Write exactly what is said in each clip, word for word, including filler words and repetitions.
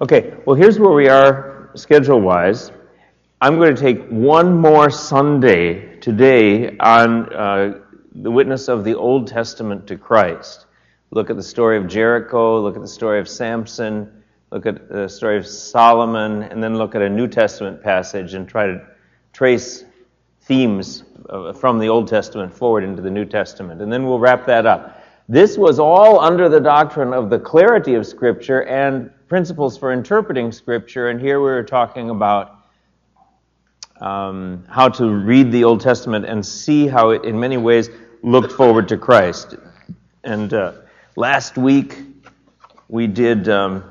Okay, well, here's where we are schedule-wise. I'm going to take one more Sunday today on uh, the witness of the Old Testament to Christ. Look at the story of Jericho, look at the story of Samson, look at the story of Solomon, and then look at a New Testament passage and try to trace themes from the Old Testament forward into the New Testament. And then we'll wrap that up. This was all under the doctrine of the clarity of Scripture and principles for interpreting Scripture, and here we were talking about um, how to read the Old Testament and see how it, in many ways, looked forward to Christ. And uh, last week, we did um,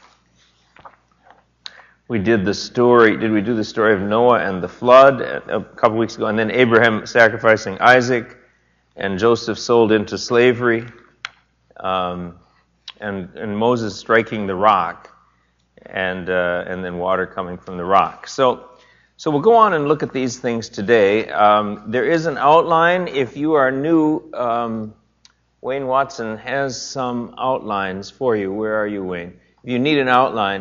we did the story. Did we do the story of Noah and the flood a couple weeks ago, and then Abraham sacrificing Isaac, and Joseph sold into slavery, um, and and Moses striking the rock, and uh, and then water coming from the rock. So, so we'll go on and look at these things today. Um, there is an outline. If you are new, um, Wayne Watson has some outlines for you. Where are you, Wayne? If you need an outline,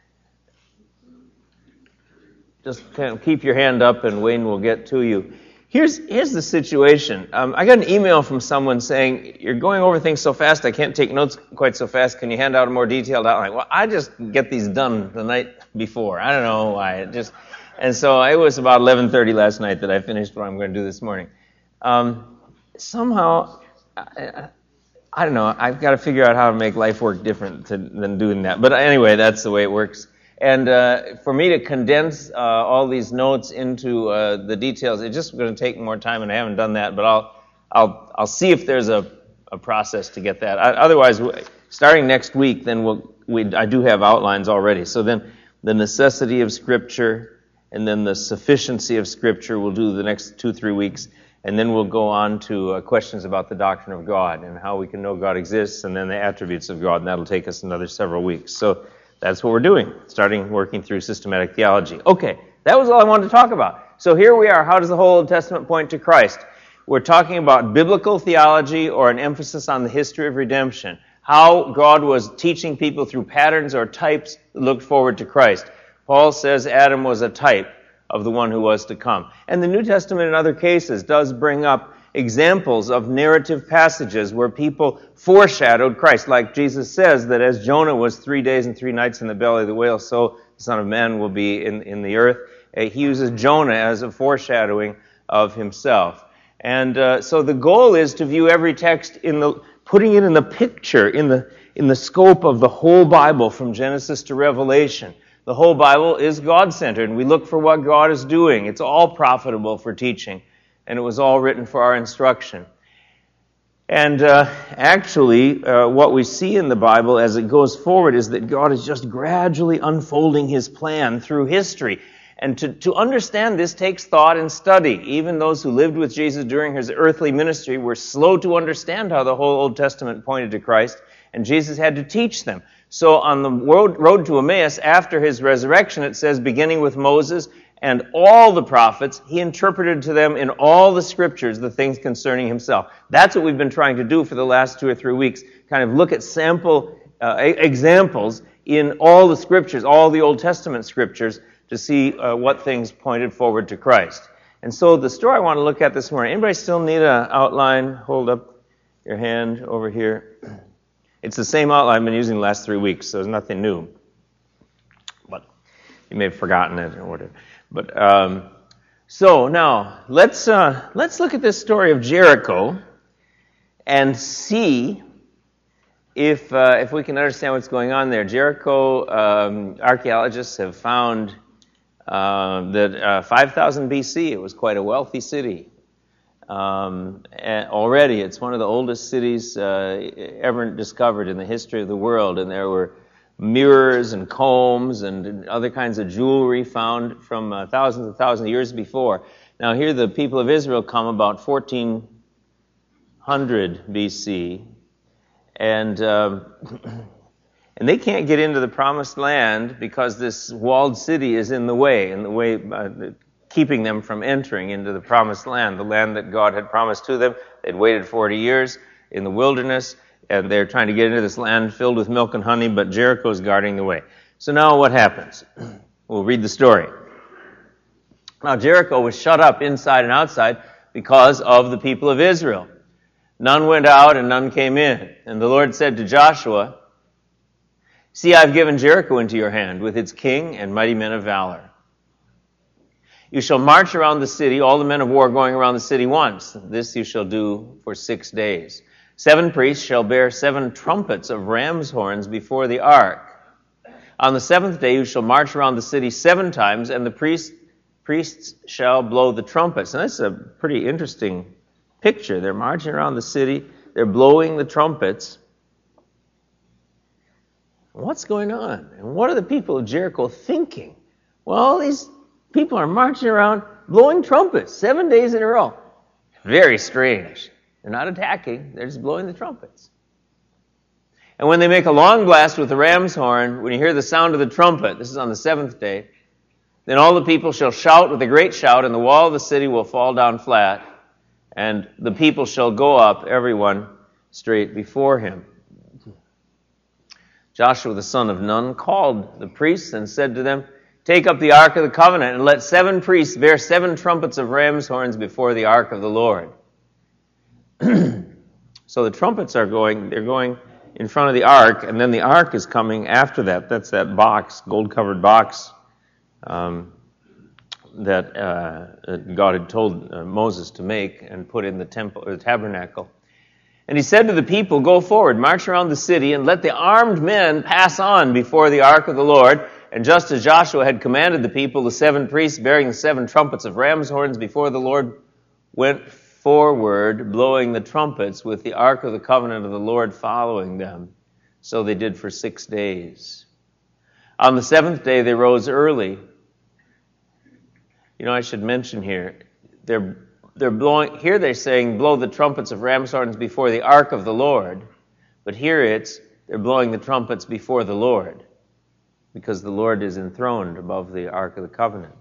just kind of keep your hand up, and Wayne will get to you. Here's here's the situation. Um, I got an email from someone saying, you're going over things so fast, I can't take notes quite so fast. Can you hand out a more detailed outline? Well, I just get these done the night before. I don't know why. It just And so it was about eleven thirty last night that I finished what I'm going to do this morning. Um, somehow, I, I don't know, I've got to figure out how to make life work different to, than doing that. But anyway, that's the way it works. And uh, for me to condense uh, all these notes into uh, the details, it's just going to take more time, and I haven't done that. But I'll I'll I'll see if there's a, a process to get that. I, otherwise, starting next week, then we'll we I do have outlines already. So then the necessity of Scripture, and then the sufficiency of Scripture, we'll do the next two three weeks, and then we'll go on to uh, questions about the doctrine of God and how we can know God exists, and then the attributes of God, and that'll take us another several weeks. So that's what we're doing, starting working through systematic theology. Okay, that was all I wanted to talk about. So here we are. How does the whole Old Testament point to Christ? We're talking about biblical theology, or an emphasis on the history of redemption. How God was teaching people through patterns or types that looked forward to Christ. Paul says Adam was a type of the one who was to come. And the New Testament in other cases does bring up examples of narrative passages where people foreshadowed Christ, like Jesus says that as Jonah was three days and three nights in the belly of the whale, so the Son of Man will be in, in the earth. Uh, he uses Jonah as a foreshadowing of himself. And uh, so the goal is to view every text in the, putting it in the picture, in the in the scope of the whole Bible from Genesis to Revelation. The whole Bible is God-centered, and we look for what God is doing. It's all profitable for teaching. And it was all written for our instruction. And uh, actually, uh, what we see in the Bible as it goes forward is that God is just gradually unfolding His plan through history. And to, to understand this takes thought and study. Even those who lived with Jesus during His earthly ministry were slow to understand how the whole Old Testament pointed to Christ, and Jesus had to teach them. So on the road, road to Emmaus, after His resurrection, it says, beginning with Moses and all the prophets, He interpreted to them in all the Scriptures the things concerning Himself. That's what we've been trying to do for the last two or three weeks, kind of look at sample uh, examples in all the Scriptures, all the Old Testament Scriptures, to see uh, what things pointed forward to Christ. And so the story I want to look at this morning, anybody still need an outline? Hold up your hand over here. It's the same outline I've been using the last three weeks, so there's nothing new. But you may have forgotten it or whatever. But um, so now let's uh, let's look at this story of Jericho and see if uh, if we can understand what's going on there. Jericho, um, archaeologists have found uh, that uh, five thousand B C it was quite a wealthy city. Um, already, it's one of the oldest cities uh, ever discovered in the history of the world, and there were mirrors and combs and other kinds of jewelry found from uh, thousands and thousands of years before. Now here the people of Israel come about fourteen hundred B C, and um, and they can't get into the promised land because this walled city is in the way, in the way uh, keeping them from entering into the promised land, the land that God had promised to them. They'd waited forty years in the wilderness, and they're trying to get into this land filled with milk and honey, but Jericho's guarding the way. So now what happens? We'll read the story. Now Jericho was shut up inside and outside because of the people of Israel. None went out and none came in. And the Lord said to Joshua, "See, I've given Jericho into your hand, with its king and mighty men of valor. You shall march around the city, all the men of war going around the city once. This you shall do for six days. Seven priests shall bear seven trumpets of ram's horns before the ark. On the seventh day you shall march around the city seven times, and the priests, priests shall blow the trumpets." And that's a pretty interesting picture. They're marching around the city. They're blowing the trumpets. What's going on? And what are the people of Jericho thinking? Well, these people are marching around blowing trumpets seven days in a row. Very strange. They're not attacking. They're just blowing the trumpets. And when they make a long blast with the ram's horn, when you hear the sound of the trumpet, this is on the seventh day, then all the people shall shout with a great shout, and the wall of the city will fall down flat, and the people shall go up, everyone straight before him. Joshua the son of Nun called the priests and said to them, "Take up the ark of the covenant, and let seven priests bear seven trumpets of ram's horns before the ark of the Lord." So the trumpets are going, they're going in front of the ark, and then the ark is coming after that. That's that box, gold-covered box, um, that, uh, that God had told uh, Moses to make and put in the temple, or the tabernacle. And he said to the people, "Go forward, march around the city, and let the armed men pass on before the ark of the Lord." And just as Joshua had commanded the people, the seven priests bearing the seven trumpets of ram's horns before the Lord went forward, blowing the trumpets, with the ark of the covenant of the Lord following them. So they did for six days. On the seventh day they rose early. You know, I should mention here, they're they're blowing, here they're saying, blow the trumpets of ram's horns before the ark of the Lord. But here it's, they're blowing the trumpets before the Lord, because the Lord is enthroned above the ark of the covenant.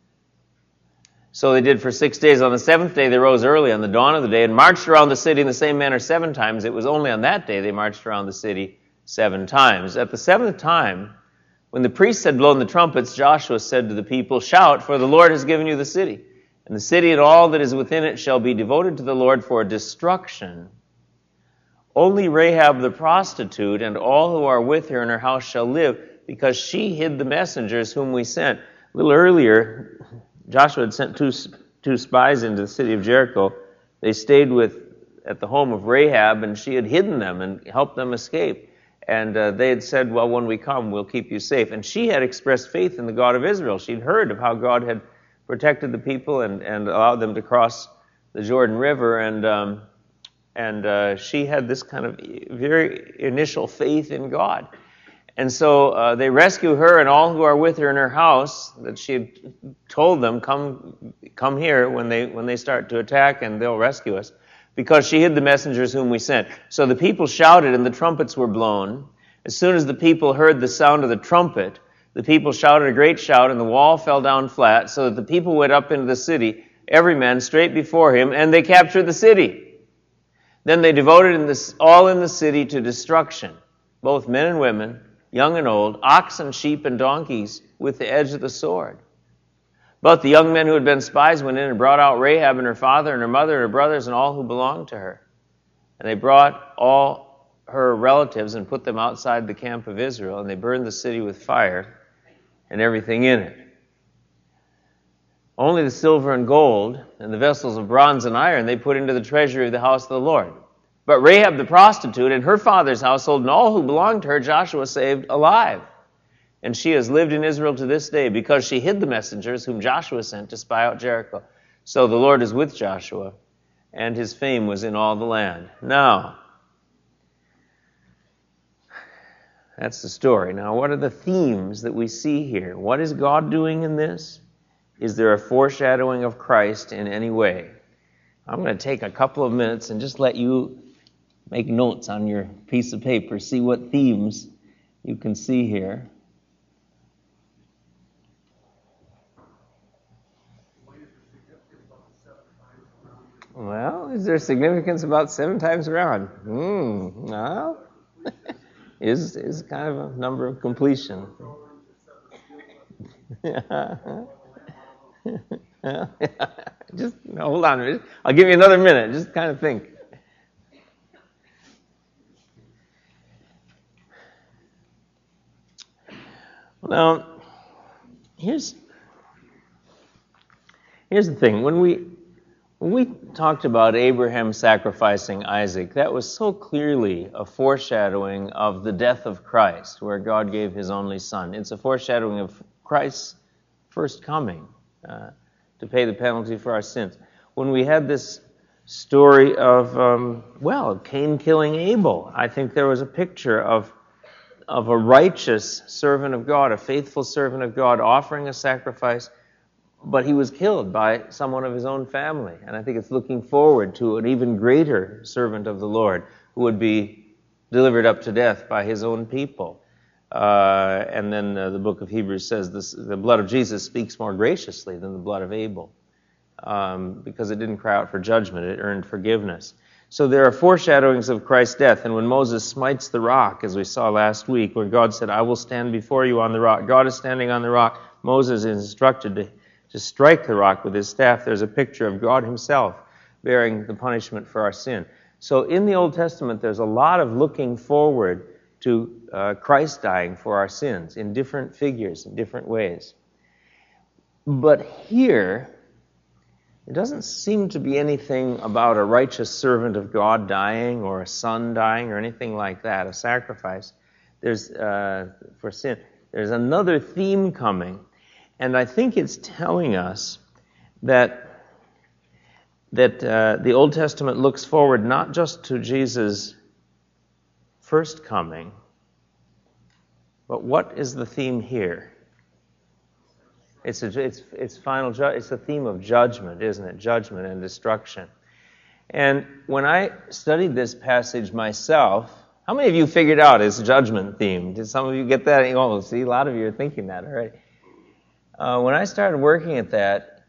So they did for six days. On the seventh day they rose early on the dawn of the day and marched around the city in the same manner seven times. It was only on that day they marched around the city seven times. At the seventh time, when the priests had blown the trumpets, Joshua said to the people, "Shout, for the Lord has given you the city. And the city and all that is within it shall be devoted to the Lord for destruction. Only Rahab the prostitute and all who are with her in her house shall live, because she hid the messengers whom we sent." A little earlier, Joshua had sent two, two spies into the city of Jericho. They stayed with at the home of Rahab, and she had hidden them and helped them escape. And uh, they had said, "Well, when we come, we'll keep you safe." And she had expressed faith in the God of Israel. She'd heard of how God had protected the people and, and allowed them to cross the Jordan River. And um, and uh, she had this kind of very initial faith in God. And so uh, they rescue her and all who are with her in her house, that she had told them, come come here when they when they start to attack, and they'll rescue us, because she hid the messengers whom we sent. So the people shouted, and the trumpets were blown. As soon as the people heard the sound of the trumpet, the people shouted a great shout, and the wall fell down flat, so that the people went up into the city, every man straight before him, and they captured the city. Then they devoted in this, all in the city to destruction, both men and women, young and old, oxen, sheep, and donkeys, with the edge of the sword. But the young men who had been spies went in and brought out Rahab and her father and her mother and her brothers and all who belonged to her. And they brought all her relatives and put them outside the camp of Israel, and they burned the city with fire and everything in it. Only the silver and gold and the vessels of bronze and iron they put into the treasury of the house of the Lord. But Rahab the prostitute and her father's household and all who belonged to her Joshua saved alive. And she has lived in Israel to this day, because she hid the messengers whom Joshua sent to spy out Jericho. So the Lord is with Joshua, and his fame was in all the land. Now, that's the story. Now, what are the themes that we see here? What is God doing in this? Is there a foreshadowing of Christ in any way? I'm going to take a couple of minutes and just let you make notes on your piece of paper, see what themes you can see here. Well, is there significance about seven times around? Hmm, well, is is kind of a number of completion. Just no, hold on a minute. I'll give you another minute. Just kind of think. Now, here's here's the thing. When we when we talked about Abraham sacrificing Isaac, that was so clearly a foreshadowing of the death of Christ, where God gave His only Son. It's a foreshadowing of Christ's first coming uh, to pay the penalty for our sins. When we had this story of um, well, Cain killing Abel, I think there was a picture of. of a righteous servant of God, a faithful servant of God, offering a sacrifice, but he was killed by someone of his own family. And I think it's looking forward to an even greater servant of the Lord who would be delivered up to death by his own people. Uh, and then uh, the book of Hebrews says this, the blood of Jesus speaks more graciously than the blood of Abel, um, because it didn't cry out for judgment, it earned forgiveness. So there are foreshadowings of Christ's death. And when Moses smites the rock, as we saw last week, where God said, I will stand before you on the rock. God is standing on the rock. Moses is instructed to, to strike the rock with his staff. There's a picture of God himself bearing the punishment for our sin. So in the Old Testament, there's a lot of looking forward to uh, Christ dying for our sins in different figures, in different ways. But here, it doesn't seem to be anything about a righteous servant of God dying or a son dying or anything like that, a sacrifice. There's uh, for sin. There's another theme coming, and I think it's telling us that that uh, the Old Testament looks forward not just to Jesus' first coming, but what is the theme here? It's a, it's it's final ju- it's a theme of judgment, isn't it? Judgment and destruction. And when I studied this passage myself, how many of you figured out it's judgment theme? Did some of you get that? Oh, see, a lot of you are thinking that already. Uh, when I started working at that,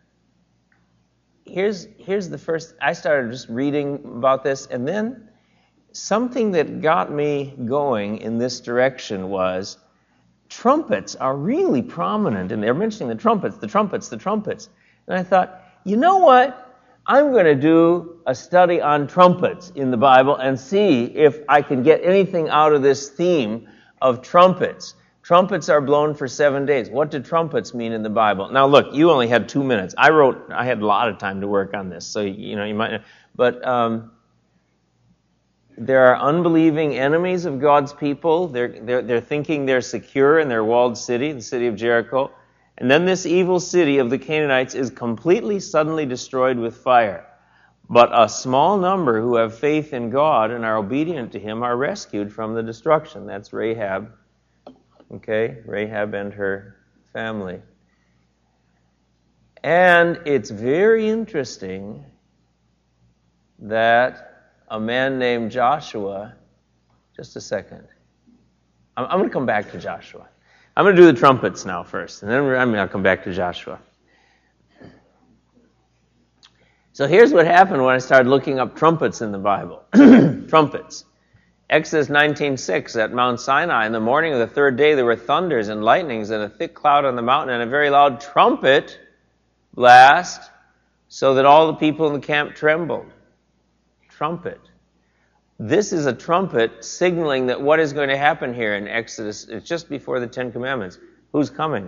here's here's the first. I started just reading about this, and then something that got me going in this direction was, trumpets are really prominent, and they're mentioning the trumpets, the trumpets, the trumpets. And I thought, you know what? I'm going to do a study on trumpets in the Bible and see if I can get anything out of this theme of trumpets. Trumpets are blown for seven days. What do trumpets mean in the Bible? Now, look, you only had two minutes. I wrote, I had a lot of time to work on this, so, you know, you might, but, um, there are unbelieving enemies of God's people. They're, they're, they're thinking they're secure in their walled city, the city of Jericho. And then this evil city of the Canaanites is completely suddenly destroyed with fire. But a small number who have faith in God and are obedient to Him are rescued from the destruction. That's Rahab. Okay, Rahab and her family. And it's very interesting that a man named Joshua, just a second. I'm, I'm going to come back to Joshua. I'm going to do the trumpets now first, and then I'm going to come back to Joshua. So here's what happened when I started looking up trumpets in the Bible. Trumpets. Exodus nineteen six, at Mount Sinai, in the morning of the third day, there were thunders and lightnings and a thick cloud on the mountain and a very loud trumpet blast, so that all the people in the camp trembled. Trumpet. This is a trumpet signaling that what is going to happen here in Exodus. It's just before the Ten Commandments. Who's coming?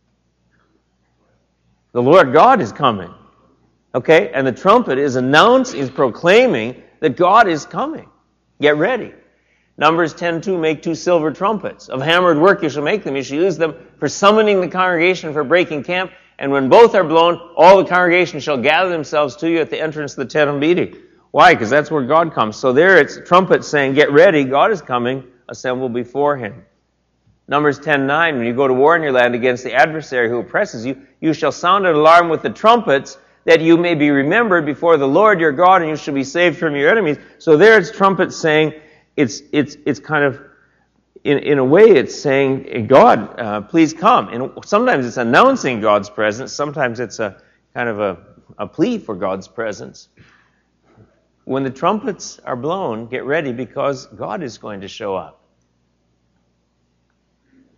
The Lord God is coming. Okay? And the trumpet is announcing, is proclaiming that God is coming. Get ready. Numbers ten two, make two silver trumpets. Of hammered work you shall make them. You shall use them for summoning the congregation, for breaking camp. And when both are blown, all the congregation shall gather themselves to you at the entrance of the tent of meeting. Why? Because that's where God comes. So there it's trumpets saying, get ready, God is coming, assemble before Him. Numbers ten nine, when you go to war in your land against the adversary who oppresses you, you shall sound an alarm with the trumpets, that you may be remembered before the Lord your God, and you shall be saved from your enemies. So there it's trumpets saying, it's it's it's kind of, in, in a way it's saying, God, uh, please come. And sometimes it's announcing God's presence, sometimes it's a kind of a, a plea for God's presence. When the trumpets are blown, get ready because God is going to show up.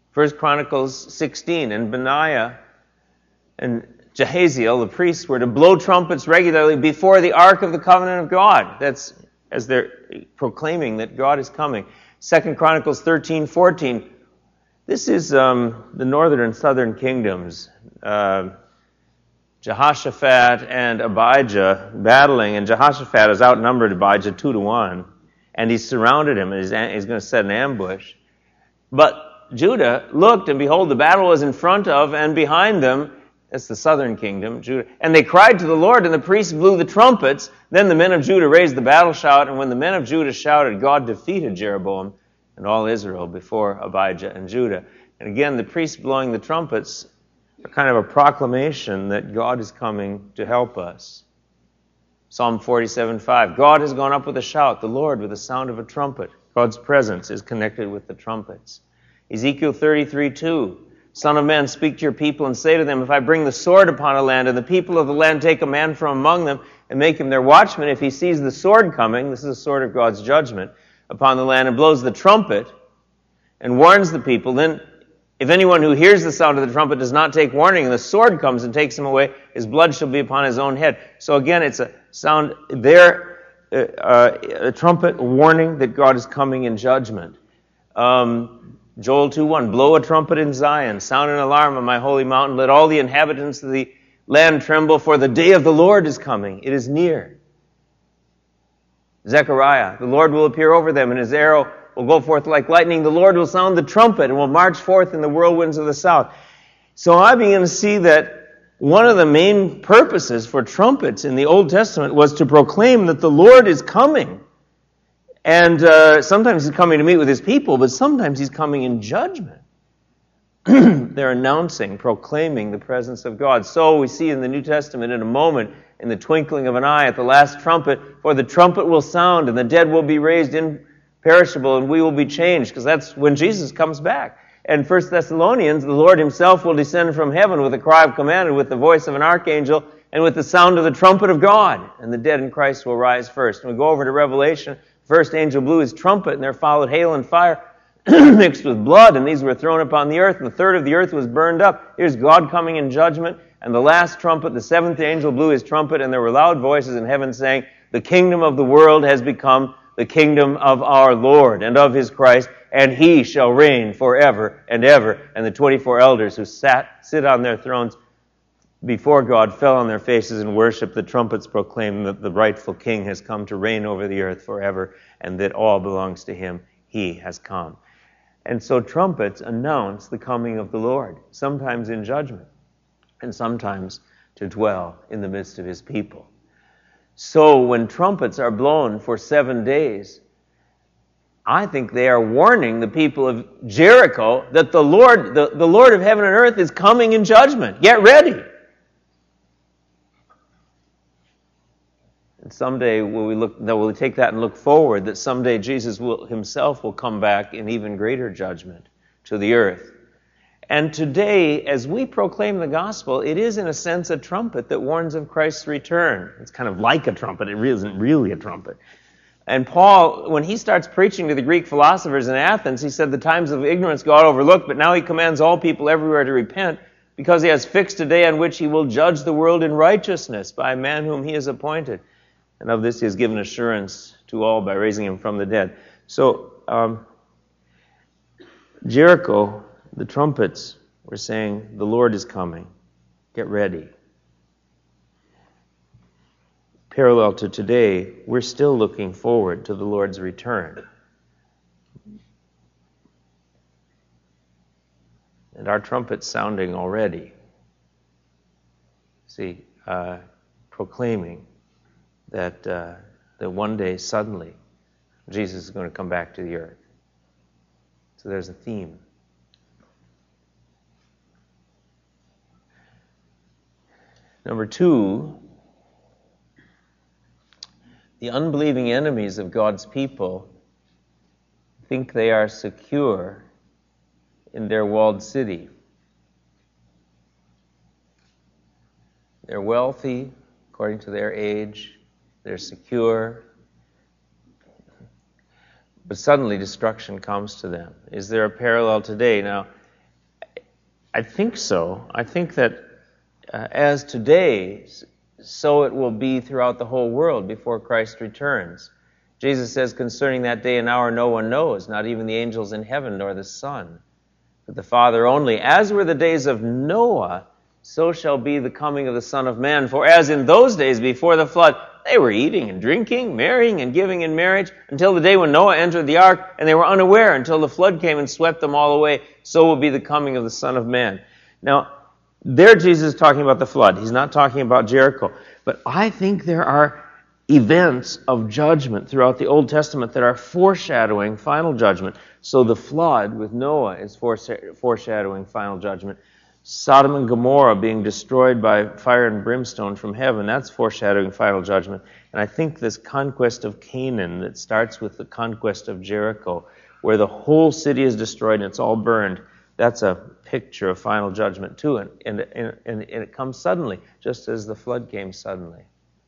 First Chronicles sixteen, and Benaiah and Jehaziel, the priests, were to blow trumpets regularly before the Ark of the Covenant of God. That's as they're proclaiming that God is coming. Second Chronicles thirteen, fourteen. This is um, the northern and southern kingdoms. Uh, Jehoshaphat and Abijah battling, and Jehoshaphat has outnumbered Abijah two to one, and he's surrounded him, and he's, he's going to set an ambush. But Judah looked, and behold, the battle was in front of and behind them. That's the southern kingdom, Judah. And they cried to the Lord, and the priests blew the trumpets. Then the men of Judah raised the battle shout, and when the men of Judah shouted, God defeated Jeroboam and all Israel before Abijah and Judah. And again, the priests blowing the trumpets are kind of a proclamation that God is coming to help us. Psalm forty-seven, five. God has gone up with a shout, the Lord with the sound of a trumpet. God's presence is connected with the trumpets. Ezekiel thirty-three, two. Son of man, speak to your people and say to them, if I bring the sword upon a land, and the people of the land take a man from among them and make him their watchman, if he sees the sword coming, this is the sword of God's judgment, upon the land, and blows the trumpet and warns the people, then if anyone who hears the sound of the trumpet does not take warning, and the sword comes and takes him away, his blood shall be upon his own head. So again, it's a sound there, uh, uh, a trumpet warning that God is coming in judgment. Um, Joel two one, blow a trumpet in Zion, sound an alarm on my holy mountain, let all the inhabitants of the land tremble, for the day of the Lord is coming, it is near. Zechariah, the Lord will appear over them, and his arrow will go forth like lightning. The Lord will sound the trumpet and will march forth in the whirlwinds of the south. So I begin to see that one of the main purposes for trumpets in the Old Testament was to proclaim that the Lord is coming. And uh, sometimes he's coming to meet with his people, but sometimes he's coming in judgment. They're announcing, proclaiming the presence of God. So we see in the New Testament in a moment, in the twinkling of an eye, at the last trumpet, for the trumpet will sound and the dead will be raised imperishable and we will be changed, because that's when Jesus comes back. And First Thessalonians, the Lord himself will descend from heaven with a cry of command and with the voice of an archangel and with the sound of the trumpet of God, and the dead in Christ will rise first. And we go over to Revelation. First angel blew his trumpet, and there followed hail and fire mixed with blood, and these were thrown upon the earth, and the third of the earth was burned up. Here's God coming in judgment. And the last trumpet, the seventh angel blew his trumpet, and there were loud voices in heaven saying, the kingdom of the world has become the kingdom of our Lord and of his Christ, and he shall reign forever and ever. And the twenty-four elders who sat sit on their thrones before God fell on their faces and worshiped. The trumpets proclaim that the rightful king has come to reign over the earth forever, and that all belongs to him. He has come. And so trumpets announce the coming of the Lord, sometimes in judgment, and sometimes to dwell in the midst of his people. So when trumpets are blown for seven days, I think they are warning the people of Jericho that the Lord, the, the Lord of heaven and earth is coming in judgment. Get ready. And someday will we look, that we'll take that and look forward, that someday Jesus will himself will come back in even greater judgment to the earth. And today, as we proclaim the gospel, it is in a sense a trumpet that warns of Christ's return. It's kind of like a trumpet. It isn't really a trumpet. And Paul, when he starts preaching to the Greek philosophers in Athens, he said the times of ignorance God overlooked, but now he commands all people everywhere to repent, because he has fixed a day on which he will judge the world in righteousness by a man whom he has appointed. And of this he has given assurance to all by raising him from the dead. So, um, Jericho, the trumpets were saying, the Lord is coming. Get ready. Parallel to today, we're still looking forward to the Lord's return. And our trumpet's sounding already. See, uh, proclaiming that, uh, that one day, suddenly, Jesus is going to come back to the earth. So there's a theme. Number two, the unbelieving enemies of God's people think they are secure in their walled city. They're wealthy according to their age. They're secure. But suddenly destruction comes to them. Is there a parallel today? Now, I think so. I think that uh, as today, so it will be throughout the whole world before Christ returns. Jesus says concerning that day and hour no one knows, not even the angels in heaven nor the Son, but the Father only. As were the days of Noah, so shall be the coming of the Son of Man. For as in those days before the flood, they were eating and drinking, marrying and giving in marriage, until the day when Noah entered the ark, and they were unaware until the flood came and swept them all away. So will be the coming of the Son of Man. Now, there Jesus is talking about the flood. He's not talking about Jericho. But I think there are events of judgment throughout the Old Testament that are foreshadowing final judgment. So the flood with Noah is foreshadowing final judgment. Sodom and Gomorrah being destroyed by fire and brimstone from heaven, that's foreshadowing final judgment. And I think this conquest of Canaan that starts with the conquest of Jericho, where the whole city is destroyed and it's all burned, that's a picture of final judgment too. And, and, and, and it comes suddenly, just as the flood came suddenly.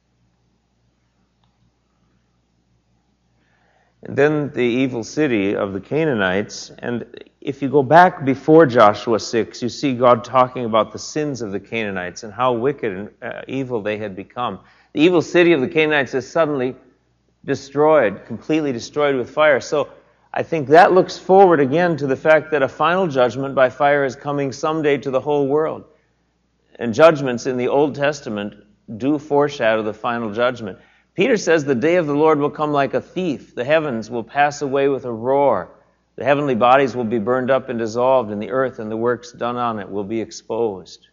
And then the evil city of the Canaanites. And if you go back before Joshua six, you see God talking about the sins of the Canaanites and how wicked and uh, evil they had become. The evil city of the Canaanites is suddenly destroyed, completely destroyed with fire. So I think that looks forward again to the fact that a final judgment by fire is coming someday to the whole world. And judgments in the Old Testament do foreshadow the final judgment. Peter says the day of the Lord will come like a thief. The heavens will pass away with a roar. The heavenly bodies will be burned up and dissolved, and the earth and the works done on it will be exposed.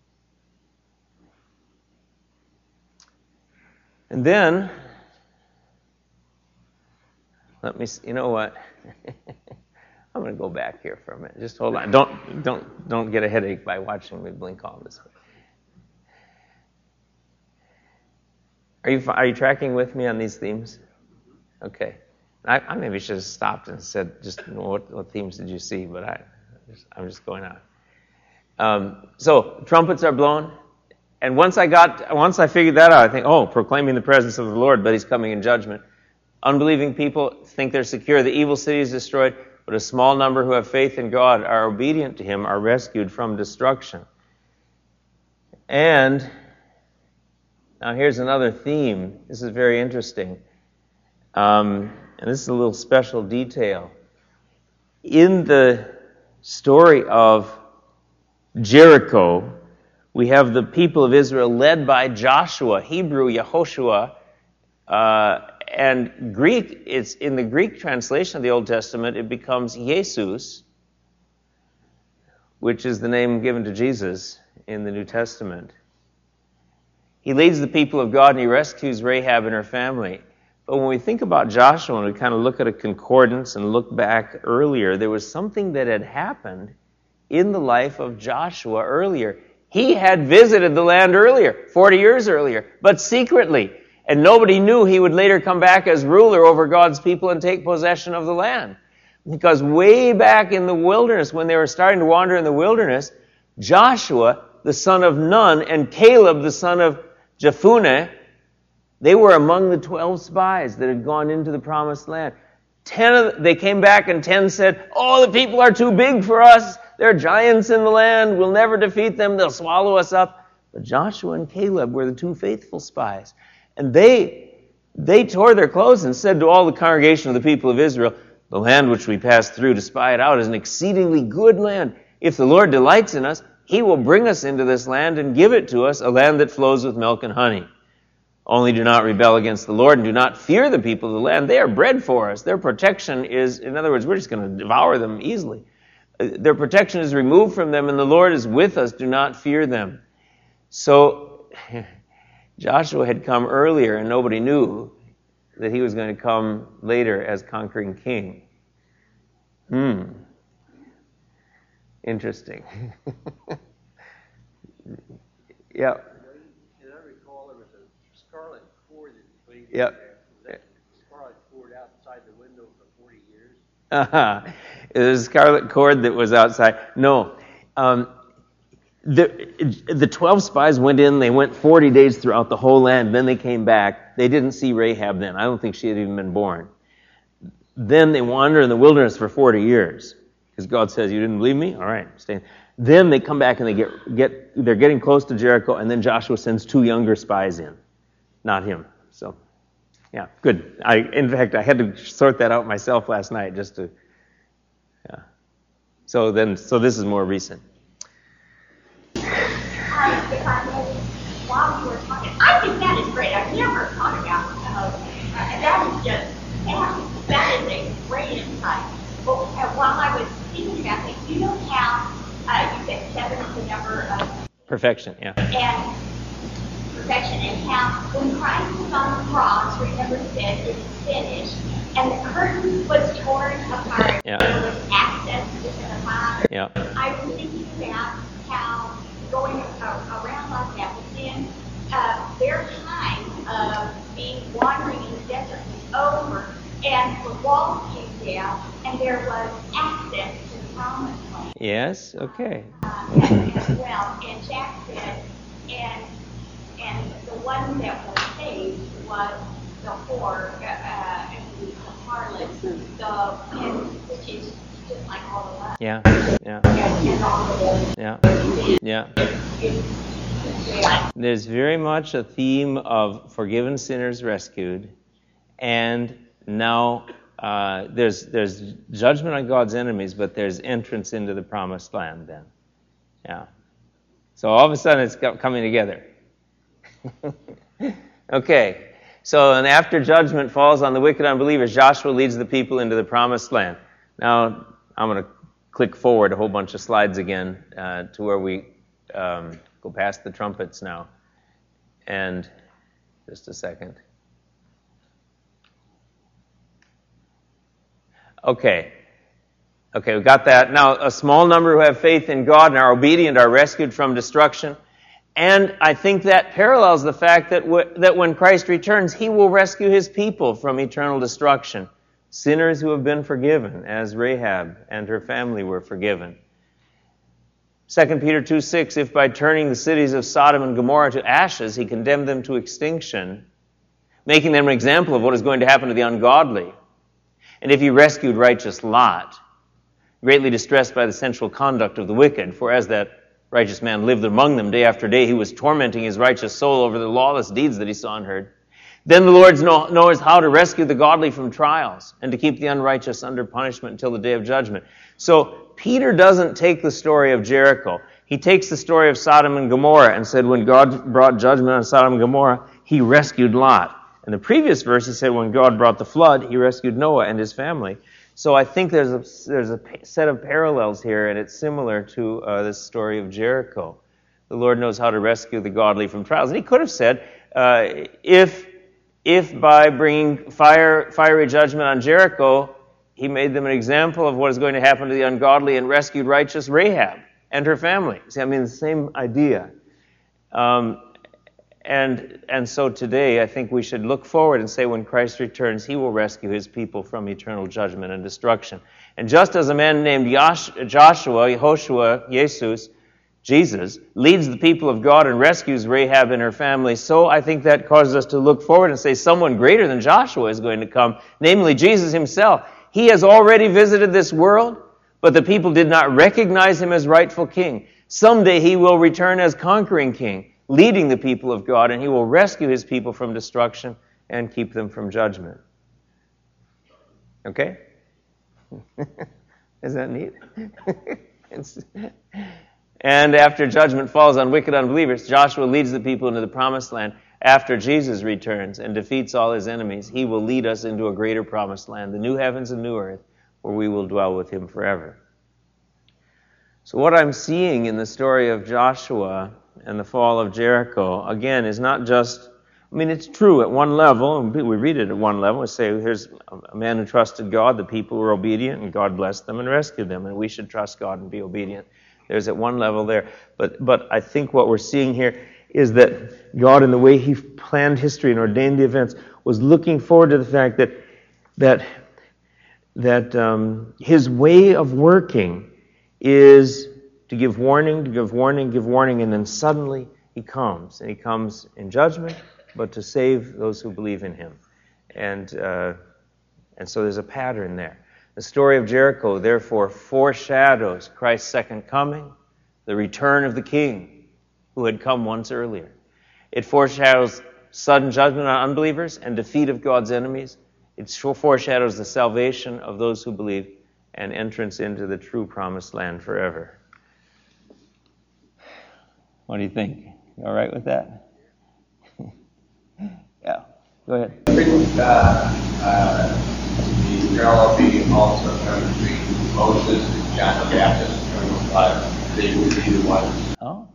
And then, let me see, you know what? I'm going to go back here for a minute. Just hold on. Don't don't don't get a headache by watching me blink all this way. Are you are you tracking with me on these themes? Okay. I, I maybe should have stopped and said, just what, what themes did you see? But I, I'm just going on. Um, so trumpets are blown, and once I got once I figured that out, I think, oh, proclaiming the presence of the Lord, but He's coming in judgment. Unbelieving people think they're secure. The evil city is destroyed, but a small number who have faith in God, are obedient to Him, are rescued from destruction. And now here's another theme. This is very interesting. Um, and this is a little special detail. In the story of Jericho, we have the people of Israel led by Joshua, Hebrew Yehoshua, uh, and Greek, it's in the Greek translation of the Old Testament, it becomes Jesus, which is the name given to Jesus in the New Testament. He leads the people of God and he rescues Rahab and her family. But when we think about Joshua and we kind of look at a concordance and look back earlier, there was something that had happened in the life of Joshua earlier. He had visited the land earlier, forty years earlier, but secretly. And nobody knew he would later come back as ruler over God's people and take possession of the land. Because way back in the wilderness, when they were starting to wander in the wilderness, Joshua, the son of Nun, and Caleb, the son of Jephunneh, they were among the twelve spies that had gone into the promised land. Ten of, they came back and ten said, oh, the people are too big for us. They're giants in the land. We'll never defeat them. They'll swallow us up. But Joshua and Caleb were the two faithful spies. And they they tore their clothes and said to all the congregation of the people of Israel, the land which we passed through to spy it out is an exceedingly good land. If the Lord delights in us, He will bring us into this land and give it to us, a land that flows with milk and honey. Only do not rebel against the Lord and do not fear the people of the land. They are bread for us. Their protection is, in other words, we're just going to devour them easily. Their protection is removed from them and the Lord is with us. Do not fear them. So Joshua had come earlier and nobody knew that he was going to come later as conquering king. Hmm. Interesting. Yeah. And I recall there was a scarlet cord that between Yep. that scarlet cord outside the window for forty years. Uh-huh. It was a scarlet cord that was outside. No. Um, the the twelve spies went in, they went forty days throughout the whole land, then they came back. They didn't see Rahab then. I don't think she had even been born. Then they wandered in the wilderness for forty years. Because God says, you didn't believe me? All right, stay. Then they come back and they get, get, they're getting close to Jericho, and then Joshua sends two younger spies in, not him. So, yeah, good. I, in fact, I had to sort that out myself last night just to, yeah. So then, so this is more recent. I, if I may, while you were talking, I think that is great. I've never thought about uh, uh, that is just, that, that is a great insight. But uh, while I was thinking about it, you know how uh, you said seven is the number of perfection, yeah. And perfection, and how when Christ was on the cross, remember it said it is finished, and the curtain was torn apart. Yeah. There was access to the Father. Yeah. I was thinking about how going uh, around like that, but then uh, their time of being wandering in the desert was over, and the wall came down, and there was access to the promised land. Yes, okay. Uh, as, as well, and Jack said, and and the one that was saved was the whore, uh, uh, and the harlot, the and which is just like all the rest. Yeah, yeah, And, and all the yeah, yeah. There's very much a theme of forgiven sinners rescued, and now uh, there's there's judgment on God's enemies, but there's entrance into the promised land then. Yeah. So all of a sudden it's coming together. Okay. So, and after judgment falls on the wicked unbelievers, Joshua leads the people into the promised land. Now, I'm going to click forward a whole bunch of slides again uh, to where we um, go past the trumpets now. And just a second. Okay. Okay, we got that. Now, a small number who have faith in God and are obedient are rescued from destruction. And I think that parallels the fact that w- that when Christ returns, he will rescue his people from eternal destruction. Sinners who have been forgiven, as Rahab and her family were forgiven. Second Peter two six, if by turning the cities of Sodom and Gomorrah to ashes, he condemned them to extinction, making them an example of what is going to happen to the ungodly. And if he rescued righteous Lot, greatly distressed by the sensual conduct of the wicked, for as that righteous man lived among them day after day, he was tormenting his righteous soul over the lawless deeds that he saw and heard. Then the Lord knows how to rescue the godly from trials and to keep the unrighteous under punishment until the day of judgment. So Peter doesn't take the story of Jericho. He takes the story of Sodom and Gomorrah and said when God brought judgment on Sodom and Gomorrah, he rescued Lot. In the previous verse, he said when God brought the flood, he rescued Noah and his family. So I think there's a, there's a set of parallels here, and it's similar to uh, this story of Jericho. The Lord knows how to rescue the godly from trials. And he could have said, uh, if if by bringing fire, fiery judgment on Jericho, he made them an example of what is going to happen to the ungodly and rescued righteous Rahab and her family. See, I mean, the same idea. Um, And and so today, I think we should look forward and say when Christ returns, he will rescue his people from eternal judgment and destruction. And just as a man named Joshua, Yehoshua, Jesus, Jesus, leads the people of God and rescues Rahab and her family, so I think that causes us to look forward and say someone greater than Joshua is going to come, namely Jesus himself. He has already visited this world, but the people did not recognize him as rightful king. Someday he will return as conquering king, leading the people of God, and he will rescue his people from destruction and keep them from judgment. Okay? Is that neat? And after judgment falls on wicked unbelievers, Joshua leads the people into the promised land. After Jesus returns and defeats all his enemies, he will lead us into a greater promised land, the new heavens and new earth, where we will dwell with him forever. So what I'm seeing in the story of Joshua and the fall of Jericho, again, is not just, I mean, it's true at one level, and we read it at one level, we say, here's a man who trusted God, the people were obedient, and God blessed them and rescued them, and we should trust God and be obedient. There's at one level there. But but I think what we're seeing here is that God, in the way he planned history and ordained the events, was looking forward to the fact that that that um, his way of working is to give warning, to give warning, give warning, and then suddenly he comes. And he comes in judgment, but to save those who believe in him. And uh, and so there's a pattern there. The story of Jericho, therefore, foreshadows Christ's second coming, the return of the King who had come once earlier. It foreshadows sudden judgment on unbelievers and defeat of God's enemies. It foreshadows the salvation of those who believe and entrance into the true promised land forever. What do you think? You all right with that? Yeah, go ahead. Uh, uh, the parallel being also between Moses and John the Baptist, uh, they would be the ones. Oh.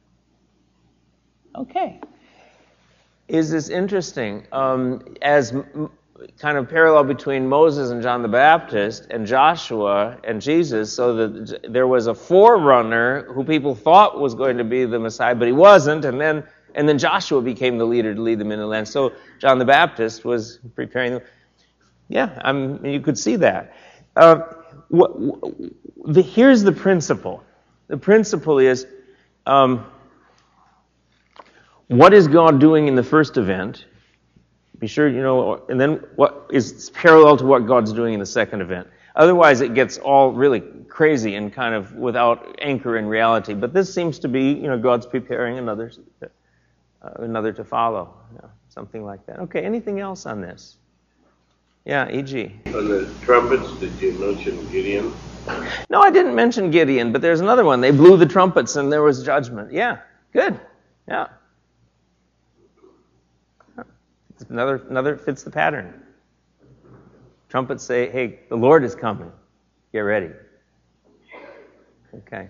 Okay. Is this interesting? Um, as m- kind of parallel between Moses and John the Baptist and Joshua and Jesus, so that there was a forerunner who people thought was going to be the Messiah, but he wasn't, and then and then Joshua became the leader to lead them into the land. So John the Baptist was preparing them. Yeah, I mean, you could see that. Uh, what, the, here's the principle. The principle is, um, what is God doing in the first event? Be sure you know, and then what is parallel to what God's doing in the second event. Otherwise, it gets all really crazy and kind of without anchor in reality. But this seems to be, you know, God's preparing another, uh, another to follow, you know, something like that. Okay, anything else on this? Yeah, E G. On the trumpets, did you mention Gideon? No, I didn't mention Gideon, but there's another one. They blew the trumpets and there was judgment. Yeah, good. Yeah. Another, another fits the pattern. Trumpets say, hey, the Lord is coming. Get ready. Okay.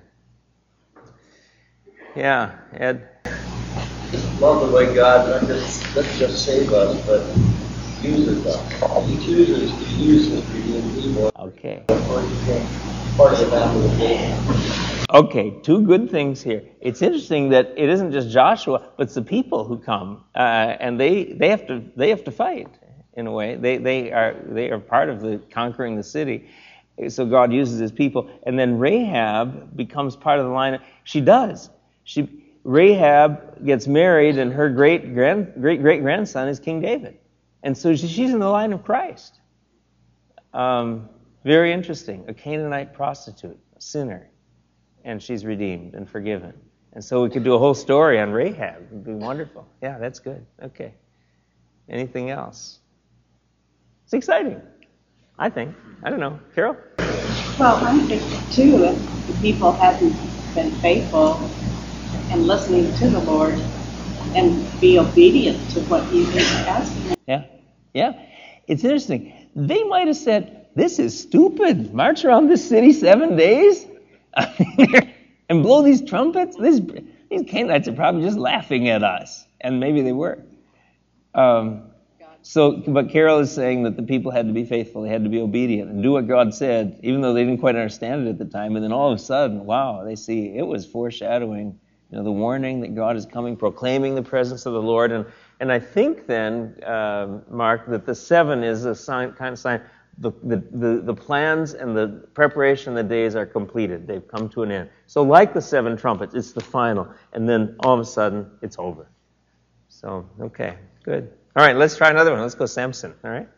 Yeah, Ed? Just love the way God not just, doesn't just save us, but uses us. He chooses to use his redeemed people. Okay. Or he became part of the family of David. Okay, two good things here. It's interesting that it isn't just Joshua, but it's the people who come, uh, and they, they have to they have to fight in a way. They they are they are part of the conquering the city. So God uses his people, and then Rahab becomes part of the line. She does. She Rahab gets married, and her great grand great great grandson is King David, and so she, she's in the line of Christ. Um, very interesting. A Canaanite prostitute, a sinner. And she's redeemed and forgiven. And so we could do a whole story on Rahab. It would be wonderful. Yeah, that's good. Okay. Anything else? It's exciting, I think. I don't know. Carol? Well, I think, too, if the people hadn't been faithful and listening to the Lord and be obedient to what he was asking them. Yeah. Yeah. It's interesting. They might have said, this is stupid. March around this city seven days? and blow these trumpets? This, these Canaanites are probably just laughing at us. And maybe they were. Um, so, but Carol is saying that the people had to be faithful. They had to be obedient and do what God said, even though they didn't quite understand it at the time. And then all of a sudden, wow, they see it was foreshadowing, you know, the warning that God is coming, proclaiming the presence of the Lord. And and I think then, uh, Mark, that the seven is a sign, kind of sign. The, the, the, the plans and the preparation of the days are completed. They've come to an end. So like the seven trumpets, it's the final. And then all of a sudden, it's over. So, okay, good. All right, let's try another one. Let's go Samson, all right?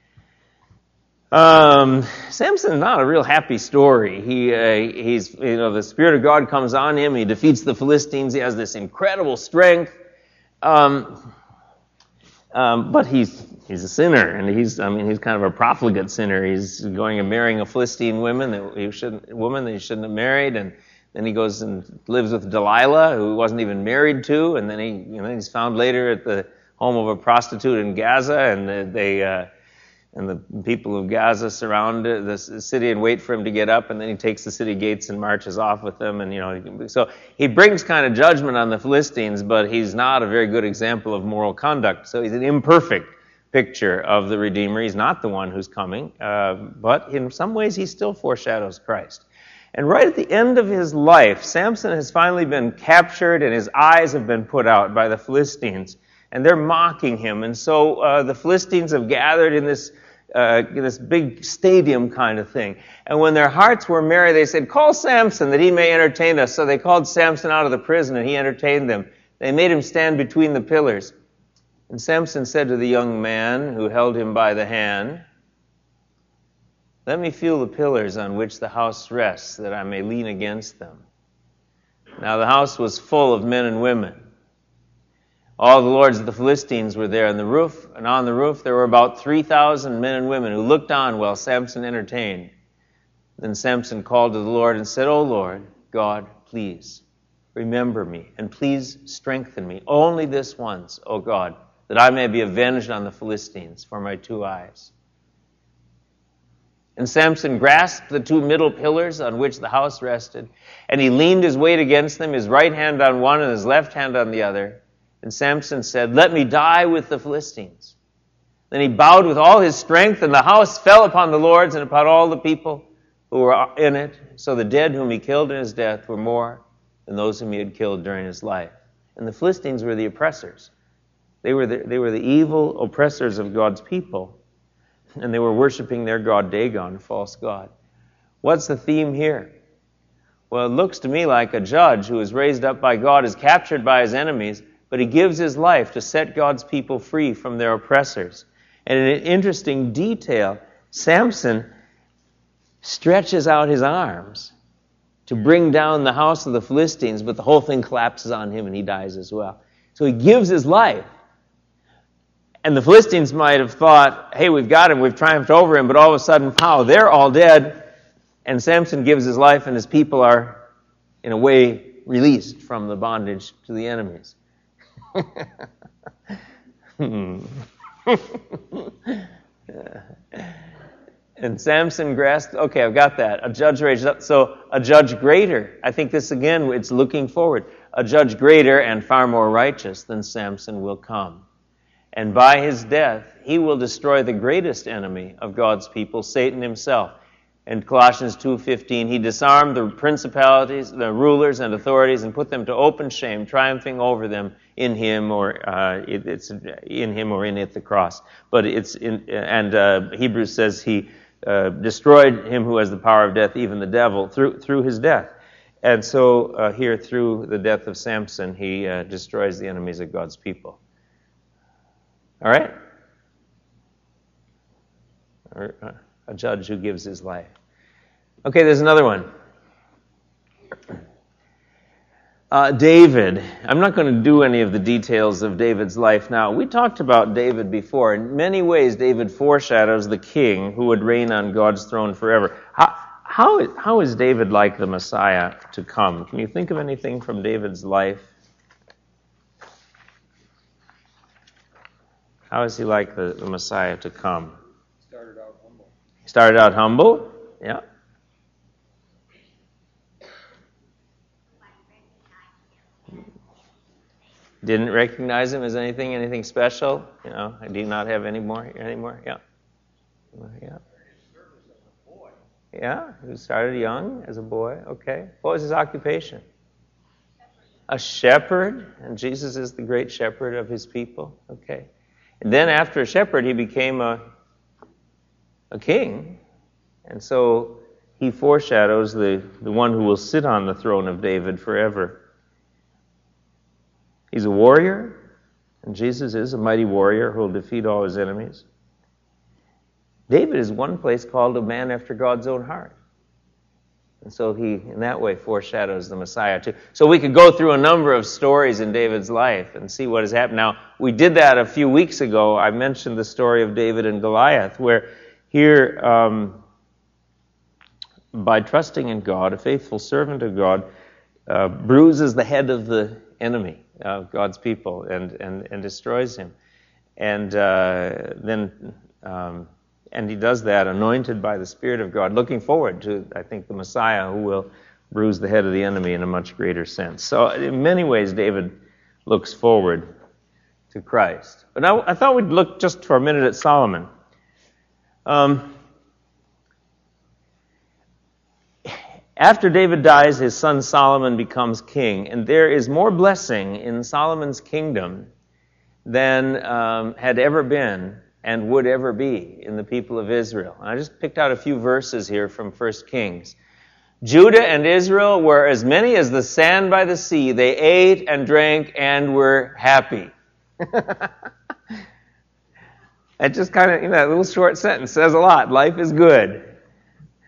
Um, Samson's not a real happy story. He, uh, he's, you know, the Spirit of God comes on him. He defeats the Philistines. He has this incredible strength. Um, um, but he's He's a sinner, and he's, I mean, he's kind of a profligate sinner. He's going and marrying a Philistine woman that he shouldn't, woman that he shouldn't have married, and then he goes and lives with Delilah, who he wasn't even married to, and then he, you know, he's found later at the home of a prostitute in Gaza, and they, uh, and the people of Gaza surround the city and wait for him to get up, and then he takes the city gates and marches off with them, and, you know, so he brings kind of judgment on the Philistines, but he's not a very good example of moral conduct, so he's an imperfect picture of the Redeemer. He's not the one who's coming, uh, but in some ways he still foreshadows Christ. And right at the end of his life, Samson has finally been captured and his eyes have been put out by the Philistines, and they're mocking him. And so uh, the Philistines have gathered in this uh, this big stadium kind of thing. And when their hearts were merry, they said, call Samson that he may entertain us. So they called Samson out of the prison and he entertained them. They made him stand between the pillars. And Samson said to the young man who held him by the hand, Let me feel the pillars on which the house rests, that I may lean against them. Now the house was full of men and women. All the lords of the Philistines were there on the roof, and on the roof there were about three thousand men and women who looked on while Samson entertained. Then Samson called to the Lord and said, O Lord, God, please remember me, and please strengthen me, only this once, O God, that I may be avenged on the Philistines for my two eyes. And Samson grasped the two middle pillars on which the house rested, and he leaned his weight against them, his right hand on one and his left hand on the other. And Samson said, let me die with the Philistines. Then he bowed with all his strength, and the house fell upon the lords and upon all the people who were in it. So the dead whom he killed in his death were more than those whom he had killed during his life. And the Philistines were the oppressors. They were the, they were the evil oppressors of God's people. And they were worshiping their god Dagon, false god. What's the theme here? Well, it looks to me like a judge who is raised up by God is captured by his enemies, but he gives his life to set God's people free from their oppressors. And in an interesting detail, Samson stretches out his arms to bring down the house of the Philistines, but the whole thing collapses on him and he dies as well. So he gives his life. And the Philistines might have thought, hey, we've got him, we've triumphed over him, but all of a sudden, pow, they're all dead. And Samson gives his life and his people are, in a way, released from the bondage to the enemies. And Samson grasped, okay, I've got that. A judge raised up. So a judge greater. I think this again, it's looking forward. A judge greater and far more righteous than Samson will come. And by his death, he will destroy the greatest enemy of God's people, Satan himself. In Colossians two fifteen, he disarmed the principalities, the rulers and authorities, and put them to open shame, triumphing over them in him or uh, it, it's in him or in it the cross. But it's in, and uh, Hebrews says he uh, destroyed him who has the power of death, even the devil, through through his death. And so uh, here, through the death of Samson, he uh, destroys the enemies of God's people. All right? Or, uh, a judge who gives his life. Okay, there's another one. Uh, David. I'm not going to do any of the details of David's life now. We talked about David before. In many ways, David foreshadows the king who would reign on God's throne forever. How, how, is, how is David like the Messiah to come? Can you think of anything from David's life? How is he like the, the Messiah to come? Started out humble. He started out humble, yeah. Didn't recognize him as anything, anything special. You know, I do not have any more anymore. Yeah, yeah. Yeah, he started young as a boy. Okay, what was his occupation? A shepherd, and Jesus is the great shepherd of his people. Okay, and then after a shepherd, he became a a king, and so he foreshadows the the one who will sit on the throne of David forever. He's a warrior, and Jesus is a mighty warrior who will defeat all his enemies. David is one place called a man after God's own heart. And so he, in that way, foreshadows the Messiah too. So we could go through a number of stories in David's life and see what has happened. Now, we did that a few weeks ago. I mentioned the story of David and Goliath, where here, um, by trusting in God, a faithful servant of God uh, bruises the head of the enemy of God's people and, and, and destroys him. And uh, then, um, and he does that anointed by the Spirit of God, looking forward to, I think, the Messiah who will bruise the head of the enemy in a much greater sense. So in many ways, David looks forward to Christ. But now I thought we'd look just for a minute at Solomon. Um, After David dies, his son Solomon becomes king, and there is more blessing in Solomon's kingdom than um, had ever been and would ever be in the people of Israel. And I just picked out a few verses here from First Kings. Judah and Israel were as many as the sand by the sea. They ate and drank and were happy. That just kind of, you know, that little short sentence says a lot. Life is good.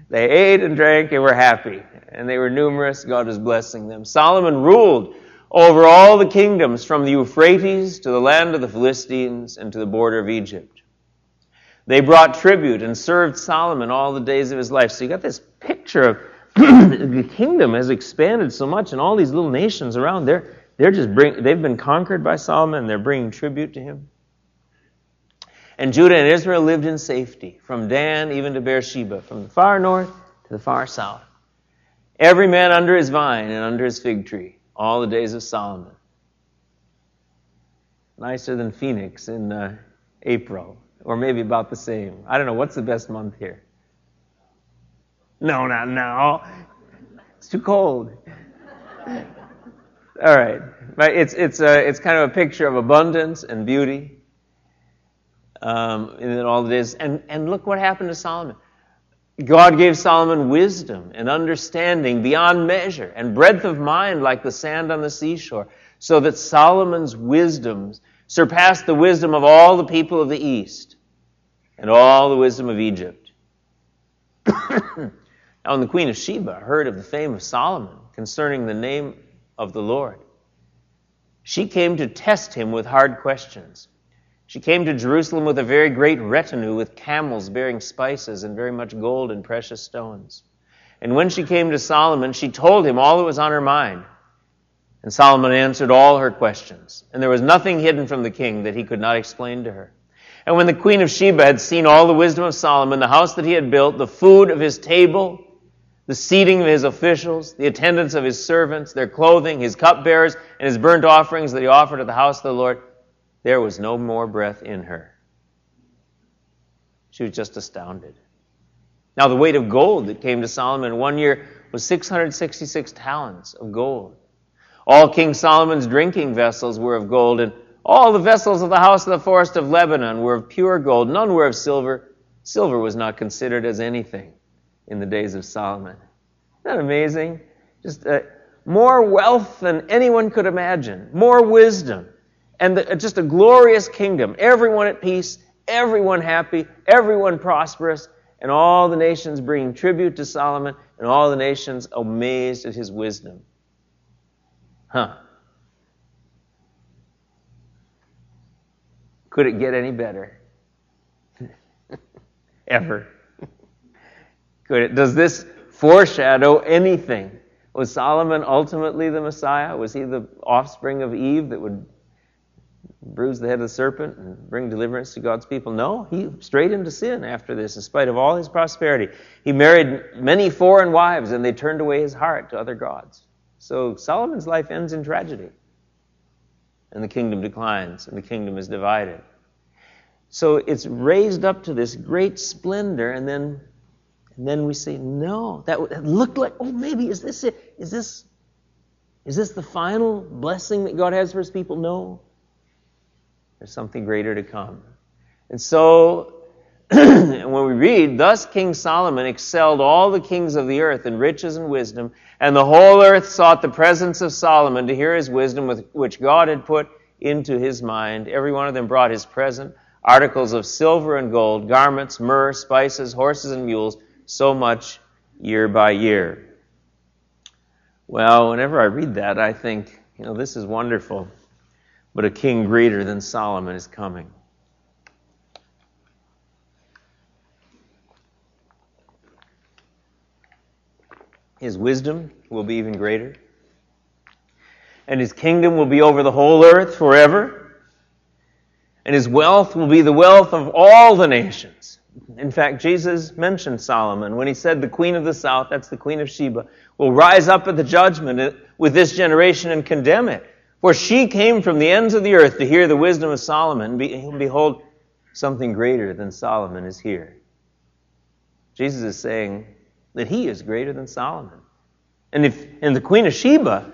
They ate and drank and were happy, and they were numerous. God was blessing them. Solomon ruled over all the kingdoms from the Euphrates to the land of the Philistines and to the border of Egypt. They brought tribute and served Solomon all the days of his life. So you got this picture of the kingdom has expanded so much, and all these little nations around there, they're just bring, they've been conquered by Solomon, and they're bringing tribute to him. And Judah and Israel lived in safety, from Dan even to Beersheba, from the far north to the far south. Every man under his vine and under his fig tree, all the days of Solomon. Nicer than Phoenix in uh, April, or maybe about the same. I don't know, what's the best month here? No, not now. It's too cold. All right. But it's it's a, it's kind of a picture of abundance and beauty. Um, in all the days. And, and look what happened to Solomon. God gave Solomon wisdom and understanding beyond measure and breadth of mind like the sand on the seashore, so that Solomon's wisdom surpassed the wisdom of all the people of the East and all the wisdom of Egypt. Now, when the Queen of Sheba heard of the fame of Solomon concerning the name of the Lord, she came to test him with hard questions. She came to Jerusalem with a very great retinue, with camels bearing spices and very much gold and precious stones. And when she came to Solomon, she told him all that was on her mind. And Solomon answered all her questions. And there was nothing hidden from the king that he could not explain to her. And when the Queen of Sheba had seen all the wisdom of Solomon, the house that he had built, the food of his table, the seating of his officials, the attendance of his servants, their clothing, his cupbearers, and his burnt offerings that he offered at the house of the Lord, there was no more breath in her. She was just astounded. Now the weight of gold that came to Solomon in one year was six hundred sixty-six talents of gold. All King Solomon's drinking vessels were of gold, and all the vessels of the house of the forest of Lebanon were of pure gold. None were of silver. Silver was not considered as anything in the days of Solomon. Isn't that amazing? Just uh, more wealth than anyone could imagine. More wisdom. And the, just a glorious kingdom. Everyone at peace, everyone happy, everyone prosperous, and all the nations bringing tribute to Solomon, and all the nations amazed at his wisdom. Huh. Could it get any better? Ever. Could it? Does this foreshadow anything? Was Solomon ultimately the Messiah? Was he the offspring of Eve that would bruise the head of the serpent and bring deliverance to God's people? No, he strayed into sin after this, in spite of all his prosperity. He married many foreign wives, and they turned away his heart to other gods. So Solomon's life ends in tragedy. And the kingdom declines, and the kingdom is divided. So it's raised up to this great splendor, and then and then we say, no, that, that looked like, oh, maybe, is this it? Is this, is this the final blessing that God has for his people? No. There's something greater to come. And so, when we read, thus King Solomon excelled all the kings of the earth in riches and wisdom, and the whole earth sought the presence of Solomon to hear his wisdom, with which God had put into his mind. Every one of them brought his present, articles of silver and gold, garments, myrrh, spices, horses and mules, so much year by year. Well, whenever I read that, I think, you know, this is wonderful, but a king greater than Solomon is coming. His wisdom will be even greater, and his kingdom will be over the whole earth forever, and his wealth will be the wealth of all the nations. In fact, Jesus mentioned Solomon when he said the queen of the south, that's the Queen of Sheba, will rise up at the judgment with this generation and condemn it. For she came from the ends of the earth to hear the wisdom of Solomon. Behold, something greater than Solomon is here. Jesus is saying that he is greater than Solomon. And if and the Queen of Sheba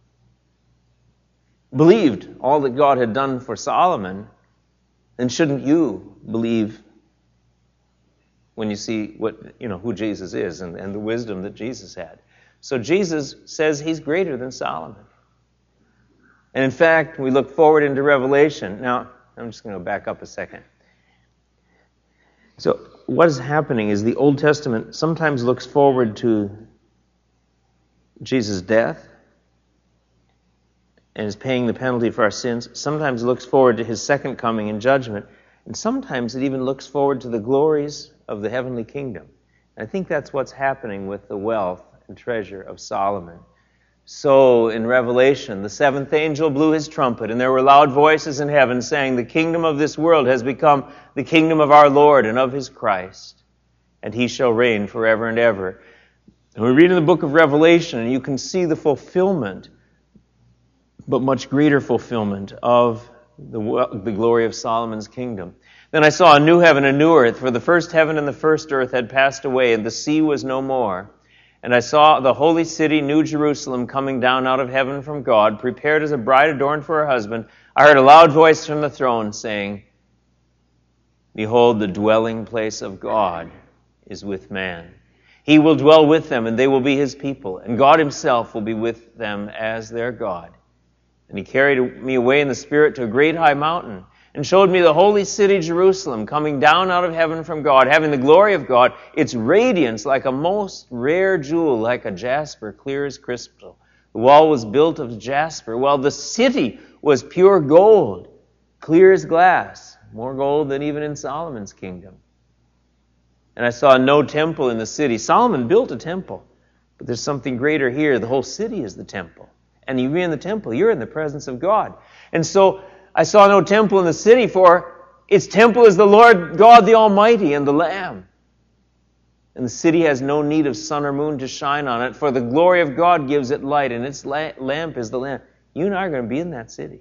believed all that God had done for Solomon, then shouldn't you believe when you see what you know who Jesus is and, and the wisdom that Jesus had? So Jesus says he's greater than Solomon. And in fact, we look forward into Revelation. Now, I'm just going to back up a second. So what is happening is the Old Testament sometimes looks forward to Jesus' death and is paying the penalty for our sins. Sometimes looks forward to his second coming in judgment. And sometimes it even looks forward to the glories of the heavenly kingdom. And I think that's what's happening with the wealth and treasure of Solomon. So in Revelation, the seventh angel blew his trumpet, and there were loud voices in heaven saying, "The kingdom of this world has become the kingdom of our Lord and of his Christ, and he shall reign forever and ever." And we read in the book of Revelation, and you can see the fulfillment, but much greater fulfillment of the, the glory of Solomon's kingdom. Then I saw a new heaven and a new earth, for the first heaven and the first earth had passed away, and the sea was no more. And I saw the holy city, New Jerusalem, coming down out of heaven from God, prepared as a bride adorned for her husband. I heard a loud voice from the throne saying, "Behold, the dwelling place of God is with man. He will dwell with them, and they will be his people, and God himself will be with them as their God." And he carried me away in the Spirit to a great high mountain, and showed me the holy city Jerusalem, coming down out of heaven from God, having the glory of God, its radiance like a most rare jewel, like a jasper, clear as crystal. The wall was built of jasper, while the city was pure gold, clear as glass, more gold than even in Solomon's kingdom. And I saw no temple in the city. Solomon built a temple, but there's something greater here. The whole city is the temple. And you're in the temple, you're in the presence of God. And so I saw no temple in the city, for its temple is the Lord God the Almighty and the Lamb. And the city has no need of sun or moon to shine on it, for the glory of God gives it light, and its la- lamp is the Lamb. You and I are going to be in that city.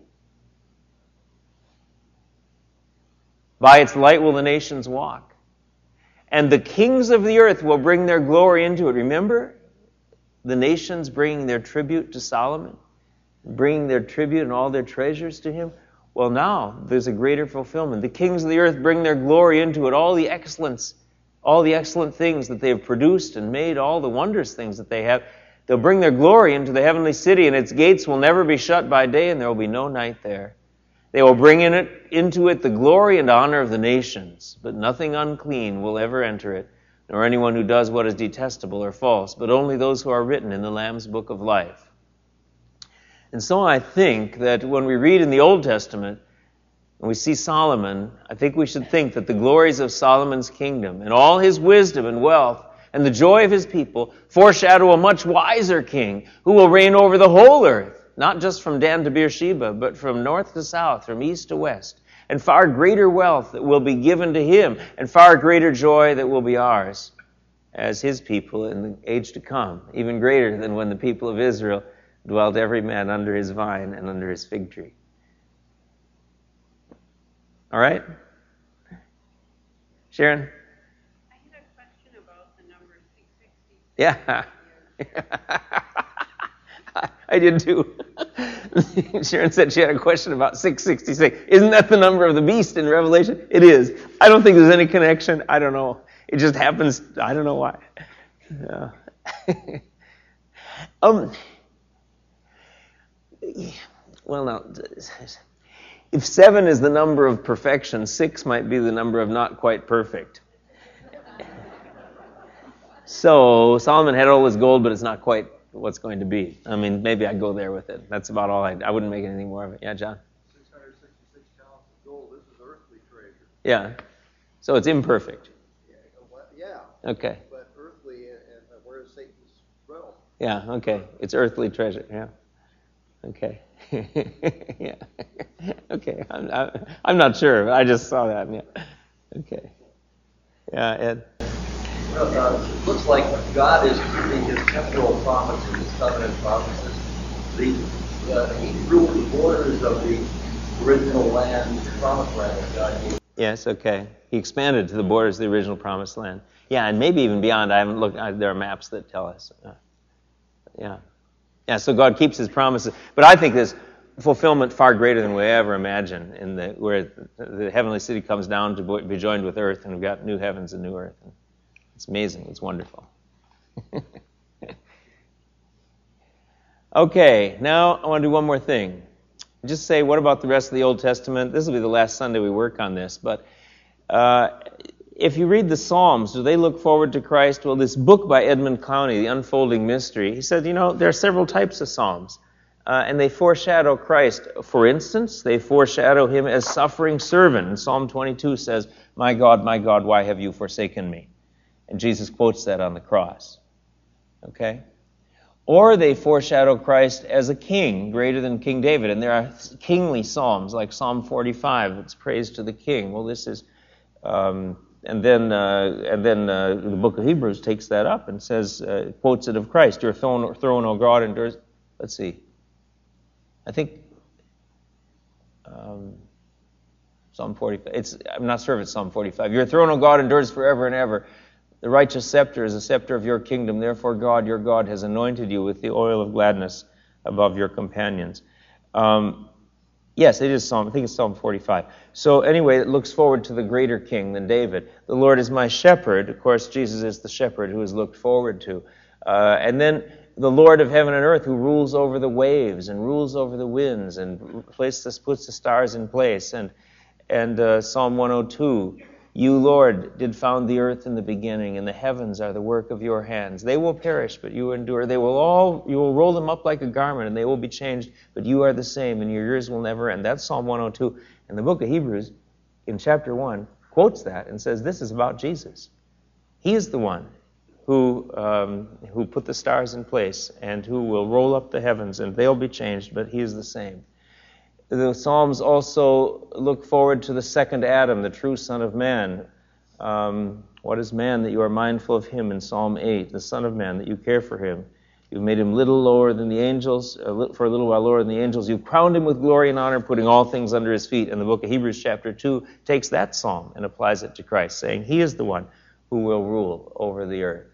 By its light will the nations walk. And the kings of the earth will bring their glory into it. Remember the nations bringing their tribute to Solomon? Bringing their tribute and all their treasures to him? Well, now there's a greater fulfillment. The kings of the earth bring their glory into it, all the excellence, all the excellent things that they have produced and made, all the wondrous things that they have. They'll bring their glory into the heavenly city, and its gates will never be shut by day, and there will be no night there. They will bring in it, into it the glory and honor of the nations, but nothing unclean will ever enter it, nor anyone who does what is detestable or false, but only those who are written in the Lamb's book of life. And so I think that when we read in the Old Testament, and we see Solomon, I think we should think that the glories of Solomon's kingdom and all his wisdom and wealth and the joy of his people foreshadow a much wiser king who will reign over the whole earth, not just from Dan to Beersheba, but from north to south, from east to west, and far greater wealth that will be given to him, and far greater joy that will be ours as his people in the age to come, even greater than when the people of Israel dwelt every man under his vine and under his fig tree. All right? Sharon? I had a question about the number six sixty. Yeah. I did too. Sharon said she had a question about six sixty-six. Isn't that the number of the beast in Revelation? It is. I don't think there's any connection. I don't know. It just happens. I don't know why. Yeah. um... Well, now, if seven is the number of perfection, six might be the number of not quite perfect. So Solomon had all his gold, but it's not quite what's going to be. I mean, maybe I'd go there with it. That's about all. I I wouldn't make anything more of it. Yeah, John? six hundred sixty-six talents of gold. This is earthly treasure. Yeah. So it's imperfect. Yeah. yeah. Okay. But earthly, and, and where is Satan's realm? Yeah, okay. It's earthly treasure. Yeah. Okay. Yeah. Okay. I'm, I'm, I'm not sure. I just saw that. Yeah. Okay. Yeah, Ed. Well, uh, it looks like God is keeping his temporal promises, his covenant promises. The, uh, he ruled the borders of the original land, the promised land that God gave. Yes, okay. He expanded to the borders of the original promised land. Yeah, and maybe even beyond. I haven't looked. Uh, there are maps that tell us. Uh, yeah. Yeah, so God keeps his promises. But I think there's fulfillment far greater than we ever imagine, in the, where the heavenly city comes down to be joined with earth, and we've got new heavens and new earth. It's amazing. It's wonderful. Okay, now I want to do one more thing. Just say, what about the rest of the Old Testament? This will be the last Sunday we work on this, but uh, if you read the Psalms, do they look forward to Christ? Well, this book by Edmund Clowney, The Unfolding Mystery, he said, you know, there are several types of Psalms, uh, and they foreshadow Christ. For instance, they foreshadow him as suffering servant. And Psalm twenty-two says, "My God, my God, why have you forsaken me?" And Jesus quotes that on the cross. Okay? Or they foreshadow Christ as a king, greater than King David. And there are kingly psalms, like Psalm forty-five, it's praise to the king. Well, this is... Um, and then uh, and then uh, the book of Hebrews takes that up and says, uh, quotes it of Christ. Your throne, throne, O God, endures... Let's see. I think... Um, Psalm forty-five. It's, I'm not sure if it's Psalm forty-five. Your throne, O God, endures forever and ever. The righteous scepter is the scepter of your kingdom. Therefore, God, your God, has anointed you with the oil of gladness above your companions. Um, yes, it is Psalm. I think it's Psalm forty-five. So anyway, it looks forward to the greater king than David. The Lord is my shepherd. Of course, Jesus is the shepherd who is looked forward to. Uh, and then the Lord of heaven and earth, who rules over the waves and rules over the winds and places, puts the stars in place. And and uh, Psalm one oh two. You, Lord, did found the earth in the beginning, and the heavens are the work of your hands. They will perish, but you endure. They will all, you will roll them up like a garment, and they will be changed, but you are the same, and your years will never end. That's Psalm one oh two. And the book of Hebrews, in chapter one, quotes that and says this is about Jesus. He is the one who um, who put the stars in place and who will roll up the heavens, and they'll be changed, but he is the same. The Psalms also look forward to the second Adam, the true Son of Man. Um, what is man that you are mindful of him in Psalm eight, the Son of Man, that you care for him. You've made him little lower than the angels, for a little while lower than the angels. You've crowned him with glory and honor, putting all things under his feet. And the book of Hebrews chapter two takes that psalm and applies it to Christ, saying he is the one who will rule over the earth.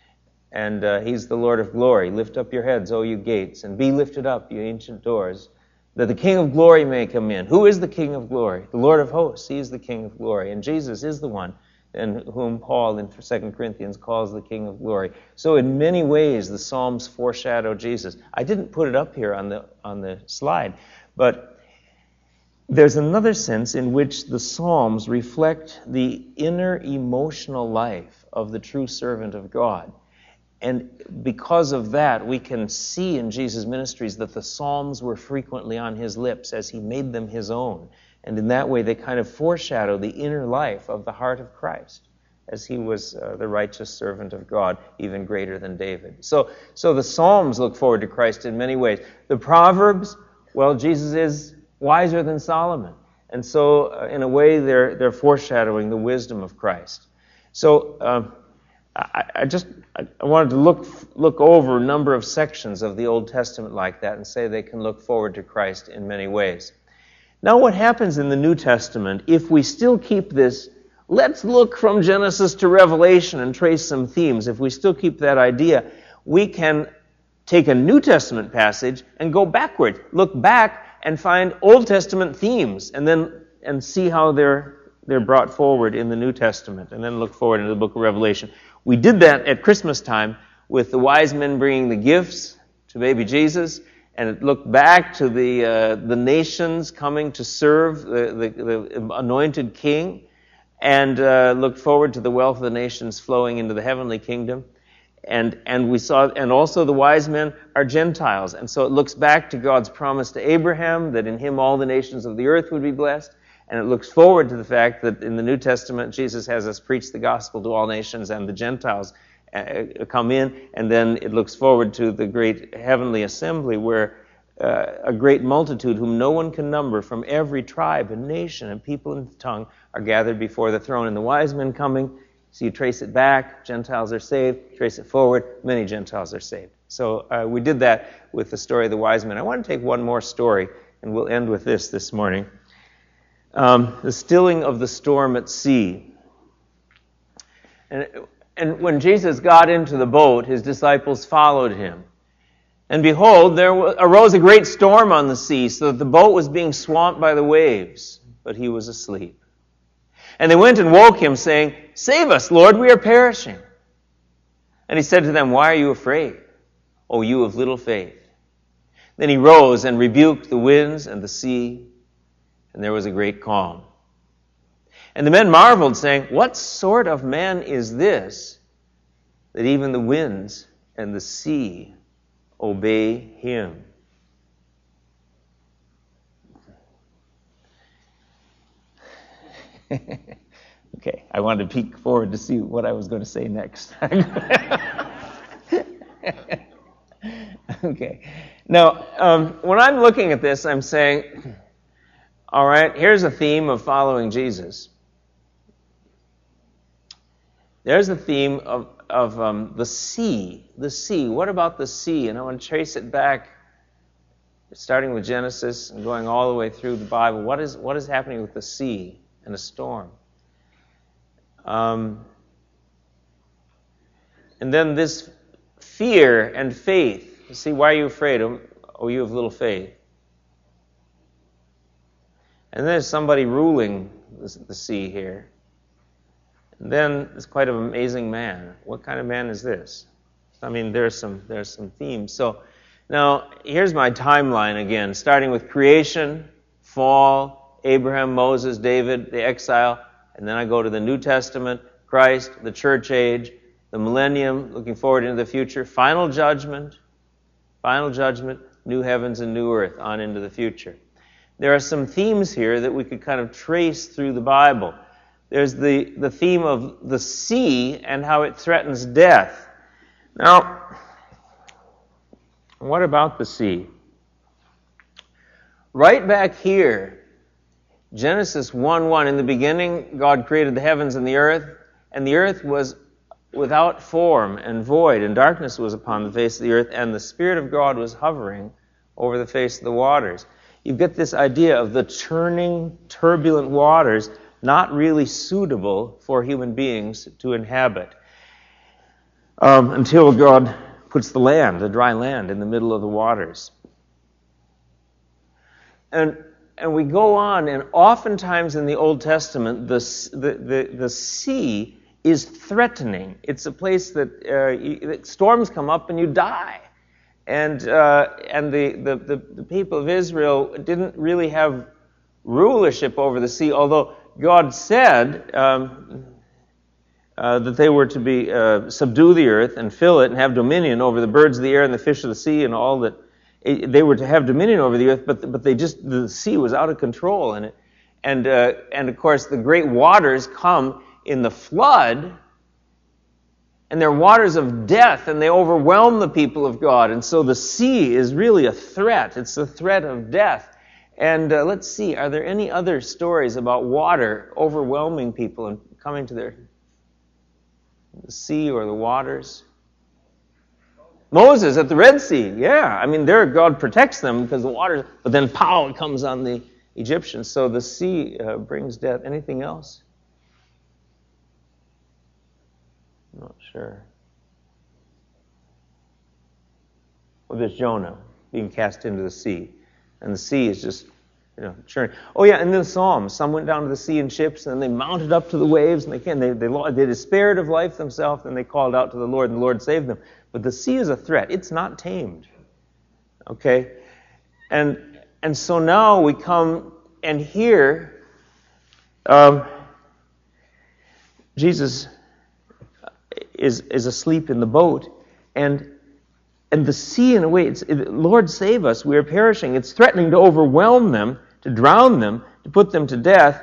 And uh, he's the Lord of glory. Lift up your heads, O you gates, and be lifted up, you ancient doors, that the King of glory may come in. Who is the King of glory? The Lord of hosts. He is the King of glory. And Jesus is the one in whom Paul in Second Corinthians calls the King of glory. So in many ways, the Psalms foreshadow Jesus. I didn't put it up here on the on the slide, but there's another sense in which the Psalms reflect the inner emotional life of the true servant of God. And because of that, we can see in Jesus' ministries that the Psalms were frequently on his lips as he made them his own. And in that way, they kind of foreshadow the inner life of the heart of Christ, as he was uh, the righteous servant of God, even greater than David. So, so the Psalms look forward to Christ in many ways. The Proverbs, well, Jesus is wiser than Solomon. And so, uh, in a way, they're they're foreshadowing the wisdom of Christ. So, um, I, I just I wanted to look look over a number of sections of the Old Testament like that and say they can look forward to Christ in many ways. Now, what happens in the New Testament, if we still keep this, let's look from Genesis to Revelation and trace some themes. If we still keep that idea, we can take a New Testament passage and go backward, look back and find Old Testament themes, and then and see how they're they're brought forward in the New Testament, and then look forward into the book of Revelation. We did that at Christmas time with the wise men bringing the gifts to baby Jesus, and it looked back to the uh, the nations coming to serve the, the, the anointed king, and uh, looked forward to the wealth of the nations flowing into the heavenly kingdom. And and we saw, and also the wise men are Gentiles, and so it looks back to God's promise to Abraham that in him all the nations of the earth would be blessed. And it looks forward to the fact that in the New Testament, Jesus has us preach the gospel to all nations, and the Gentiles uh, come in. And then it looks forward to the great heavenly assembly where uh, a great multitude whom no one can number from every tribe and nation and people and tongue are gathered before the throne. And the wise men coming, so you trace it back, Gentiles are saved. Trace it forward, many Gentiles are saved. So uh, we did that with the story of the wise men. I want to take one more story, and we'll end with this this morning. Um, the stilling of the storm at sea. And, and when Jesus got into the boat, his disciples followed him. And behold, there arose a great storm on the sea, so that the boat was being swamped by the waves, but he was asleep. And they went and woke him, saying, "Save us, Lord, we are perishing." And he said to them, "Why are you afraid, O you of little faith?" Then he rose and rebuked the winds and the sea, and there was a great calm. And the men marveled, saying, what sort of man is this, that even the winds and the sea obey him? Okay, I wanted to peek forward to see what I was going to say next. Okay. Now, um, when I'm looking at this, I'm saying, all right, here's a theme of following Jesus. There's a theme of, of um, the sea. The sea. What about the sea? And I want to trace it back, starting with Genesis and going all the way through the Bible. What is what is happening with the sea and a storm? Um, and then this fear and faith. You see, why are you afraid? Oh, you have little faith. And there's somebody ruling the sea here. And then it's quite an amazing man. What kind of man is this? I mean, there's some there's some themes. So now here's my timeline again, starting with creation, fall, Abraham, Moses, David, the exile, and then I go to the New Testament, Christ, the church age, the millennium, looking forward into the future, final judgment, final judgment, new heavens and new earth, on into the future. There are some themes here that we could kind of trace through the Bible. There's the, the theme of the sea and how it threatens death. Now, what about the sea? Right back here, Genesis one one, in the beginning, God created the heavens and the earth, and the earth was without form and void, and darkness was upon the face of the earth, and the Spirit of God was hovering over the face of the waters. You get this idea of the churning, turbulent waters not really suitable for human beings to inhabit um, until God puts the land, the dry land, in the middle of the waters. And and we go on, and oftentimes in the Old Testament, the the the, the sea is threatening. It's a place that uh, you, storms come up and you die. And uh, and the, the, the, the people of Israel didn't really have rulership over the sea, although God said um, uh, that they were to be uh, subdue the earth and fill it and have dominion over the birds of the air and the fish of the sea and all that. It, they were to have dominion over the earth, but but they just the sea was out of control in it, and uh, and of course the great waters come in the flood. And they're waters of death, and they overwhelm the people of God. And so the sea is really a threat. It's a threat of death. And uh, let's see, are there any other stories about water overwhelming people and coming to their the sea or the waters? Moses at the Red Sea, yeah. I mean, there God protects them because the water, but then pow, it comes on the Egyptians. So the sea uh, brings death. Anything else? I'm not sure. Well, there's Jonah being cast into the sea. And the sea is just, you know, churning. Oh, yeah, and then the Psalms. Some went down to the sea in ships, and then they mounted up to the waves, and they can. They, they, they despaired of life themselves, and they called out to the Lord, and the Lord saved them. But the sea is a threat. It's not tamed. Okay? And and so now we come, and here, um, Jesus is is asleep in the boat, and and the sea, in a way, it's it, Lord save us, we are perishing. It's threatening to overwhelm them, to drown them, to put them to death.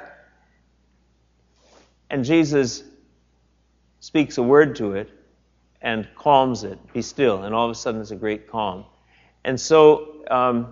And Jesus speaks a word to it and calms it. Be still. And all of a sudden it's a great calm. And so, um,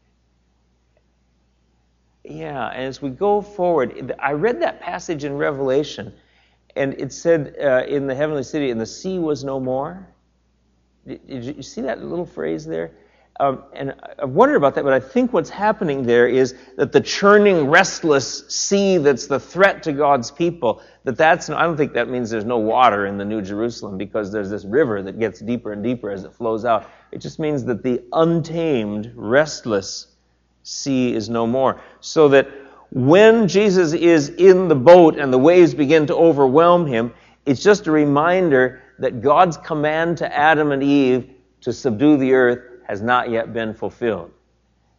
yeah, and as we go forward, I read that passage in Revelation, and it said uh, in the heavenly city, and the sea was no more. Did, did you see that little phrase there? Um, and I've wondered about that, but I think what's happening there is that the churning, restless sea that's the threat to God's people, that that's, I don't think that means there's no water in the New Jerusalem because there's this river that gets deeper and deeper as it flows out. It just means that the untamed, restless sea is no more. So that when Jesus is in the boat and the waves begin to overwhelm him, it's just a reminder that God's command to Adam and Eve to subdue the earth has not yet been fulfilled.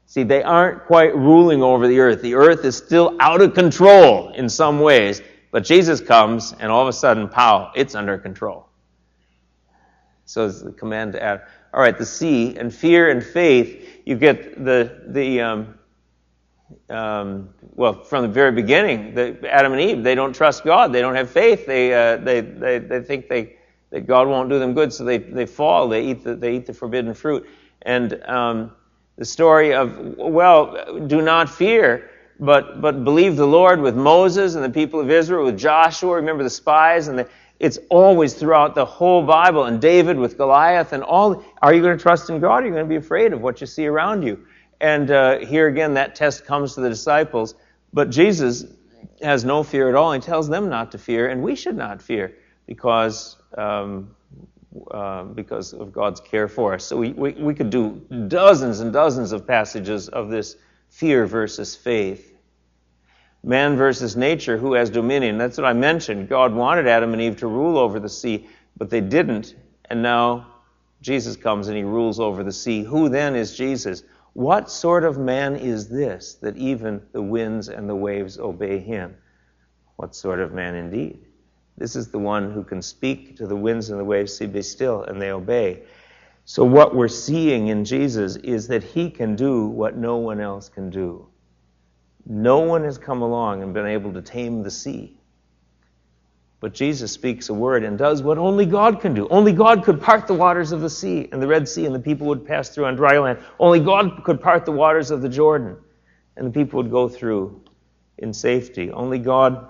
See, they aren't quite ruling over the earth. The earth is still out of control in some ways, but Jesus comes, and all of a sudden, pow, it's under control. So it's the command to Adam. All right, the sea and fear and faith. You get the the um, um, well from the very beginning. The Adam and Eve, they don't trust God. They don't have faith. They uh, they, they they think they that God won't do them good, so they they fall. They eat the they eat the forbidden fruit. And um, the story of well, do not fear, but but believe the Lord with Moses and the people of Israel, with Joshua. Remember the spies and the. It's always throughout the whole Bible, and David with Goliath and all. Are you going to trust in God, or are you going to be afraid of what you see around you? And uh, here again, that test comes to the disciples. But Jesus has no fear at all. He tells them not to fear, and we should not fear because um, uh, because of God's care for us. So we, we, we could do dozens and dozens of passages of this fear versus faith. Man versus nature, who has dominion. That's what I mentioned. God wanted Adam and Eve to rule over the sea, but they didn't. And now Jesus comes and he rules over the sea. Who then is Jesus? What sort of man is this, that even the winds and the waves obey him? What sort of man indeed? This is the one who can speak to the winds and the waves, say, be still, and they obey. So what we're seeing in Jesus is that he can do what no one else can do. No one has come along and been able to tame the sea. But Jesus speaks a word and does what only God can do. Only God could part the waters of the sea and the Red Sea, and the people would pass through on dry land. Only God could part the waters of the Jordan, and the people would go through in safety. Only God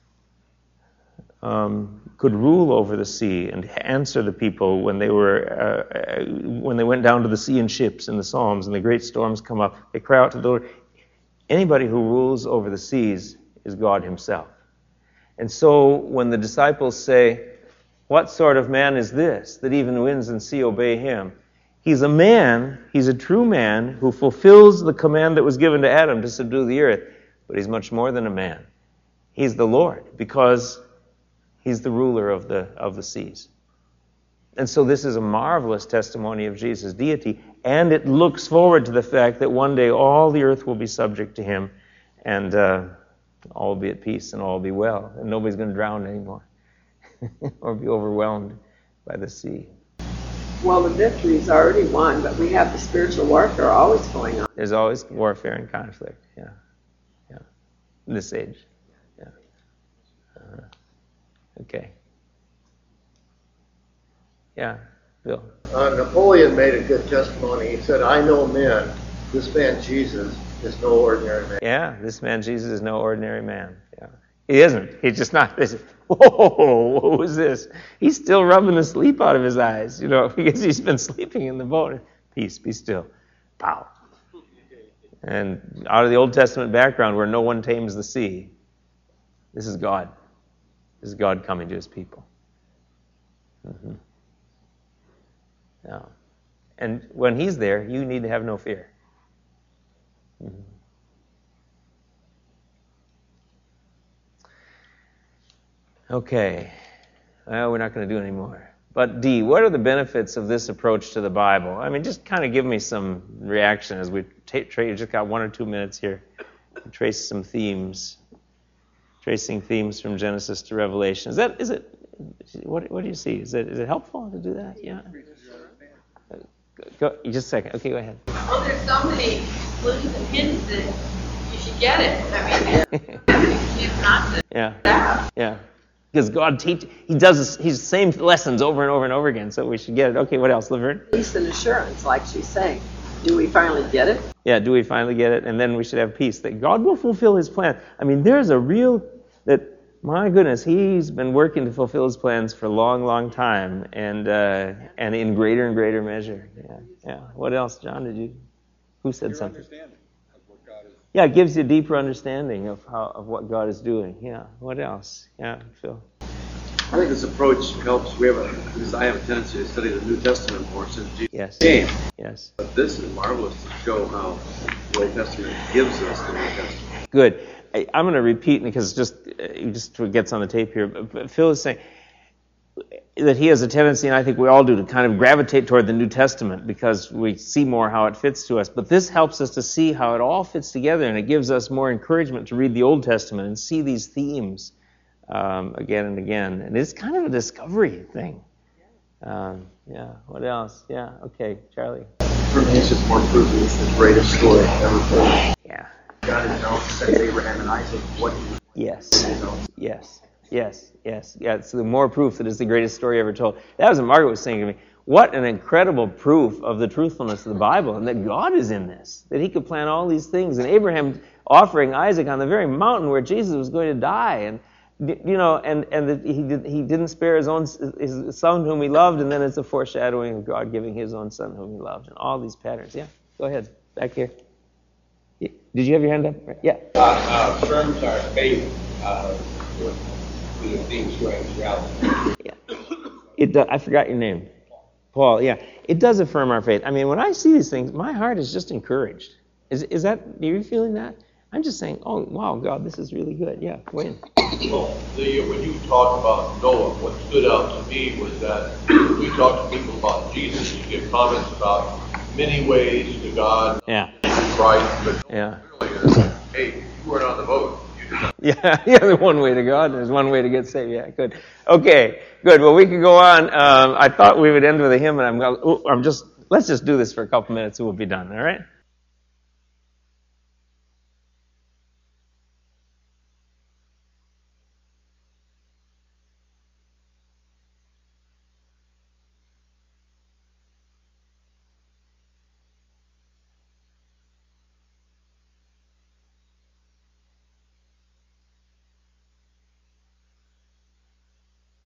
um, could rule over the sea and answer the people when they were uh, when they went down to the sea in ships in the Psalms, and the great storms come up. They cry out to the Lord. Anybody who rules over the seas is God himself. And so when the disciples say, what sort of man is this, that even the winds and sea obey him? He's a man, he's a true man who fulfills the command that was given to Adam to subdue the earth. But he's much more than a man. He's the Lord, because he's the ruler of the of the seas. And so this is a marvelous testimony of Jesus' deity, and it looks forward to the fact that one day all the earth will be subject to him, and uh, all will be at peace and all will be well, and nobody's going to drown anymore or be overwhelmed by the sea. Well, the victory is already won, but we have the spiritual warfare always going on. There's always warfare and conflict, yeah, yeah, in this age, yeah. Uh-huh. Okay. Yeah, Bill. Uh, Napoleon made a good testimony. He said, I know men. This man Jesus is no ordinary man. Yeah, this man Jesus is no ordinary man. Yeah, he isn't. He's just not. This. Whoa, what was this? He's still rubbing the sleep out of his eyes, you know, because he's been sleeping in the boat. Peace, be still. Pow. And out of the Old Testament background where no one tames the sea, this is God. This is God coming to his people. Mm-hmm. Yeah. And when he's there, you need to have no fear. Mm-hmm. Okay. Well, we're not going to do any more. But D, what are the benefits of this approach to the Bible? I mean, just kind of give me some reaction as we ta- tra- just got one or two minutes here. Trace some themes. Tracing themes from Genesis to Revelation. Is that, is it, what, what do you see? Is it, is it helpful to do that? Yeah. Go, just a second. Okay, go ahead. Well, there's so many clues and hints that you should get it. I mean, it's not to yeah. that. Yeah. Because God teach, He does this, He's the same lessons over and over and over again, so we should get it. Okay, what else, Laverne? Peace and assurance, like she's saying. Do we finally get it? Yeah, do we finally get it? And then we should have peace that God will fulfill His plan. I mean, there's a real, that, my goodness, He's been working to fulfill His plans for a long, long time, and uh, and in greater and greater measure. Yeah, yeah. What else, John? Did you? Who said something? Yeah, it gives you a deeper understanding of how of what God is doing. Yeah. What else? Yeah, Phil. I think this approach helps. We have a, because I have a tendency to study the New Testament more since Jesus yes. came. Yes. But this is marvelous to show how the Old Testament gives us the New Testament. Good. I, I'm going to repeat because just uh, just what gets on the tape here. But Phil is saying that he has a tendency, and I think we all do, to kind of gravitate toward the New Testament because we see more how it fits to us. But this helps us to see how it all fits together, and it gives us more encouragement to read the Old Testament and see these themes um, again and again. And it's kind of a discovery thing. Um, yeah, what else? Yeah, okay, Charlie. For me, it's just more proof that it's the greatest story ever told. Yeah. God has known since Abraham and Isaac what he was. Yes. Yes. Yes. Yes. Yeah. It's the more proof that it's the greatest story ever told. That was what Margaret was saying to me. What an incredible proof of the truthfulness of the Bible, and that God is in this, that he could plan all these things. And Abraham offering Isaac on the very mountain where Jesus was going to die, and you know, and and that he did, he didn't spare his own his son whom he loved, and then it's a foreshadowing of God giving his own son whom he loved, and all these patterns. Yeah, go ahead, back here. Did you have your hand up? Yeah. Uh, uh, affirms our faith uh, with, with things going throughout. Yeah. It. Do, I forgot your name. Paul. Yeah. It does affirm our faith. I mean, when I see these things, my heart is just encouraged. Is is that? Are you feeling that? I'm just saying, oh, wow, God, this is really good. Yeah, Wayne. Well, the, when you talk about Noah, what stood out to me was that when we talk to people about Jesus, you give comments about many ways to God, yeah, Christ, but yeah. really is, hey, you weren't on the boat. You did not. Yeah, yeah, there's one way to God, there's one way to get saved. Yeah, good. Okay, good. Well, we can go on. Um, I thought we would end with a hymn, and I'm, oh, I'm just, let's just do this for a couple minutes and we'll be done, all right?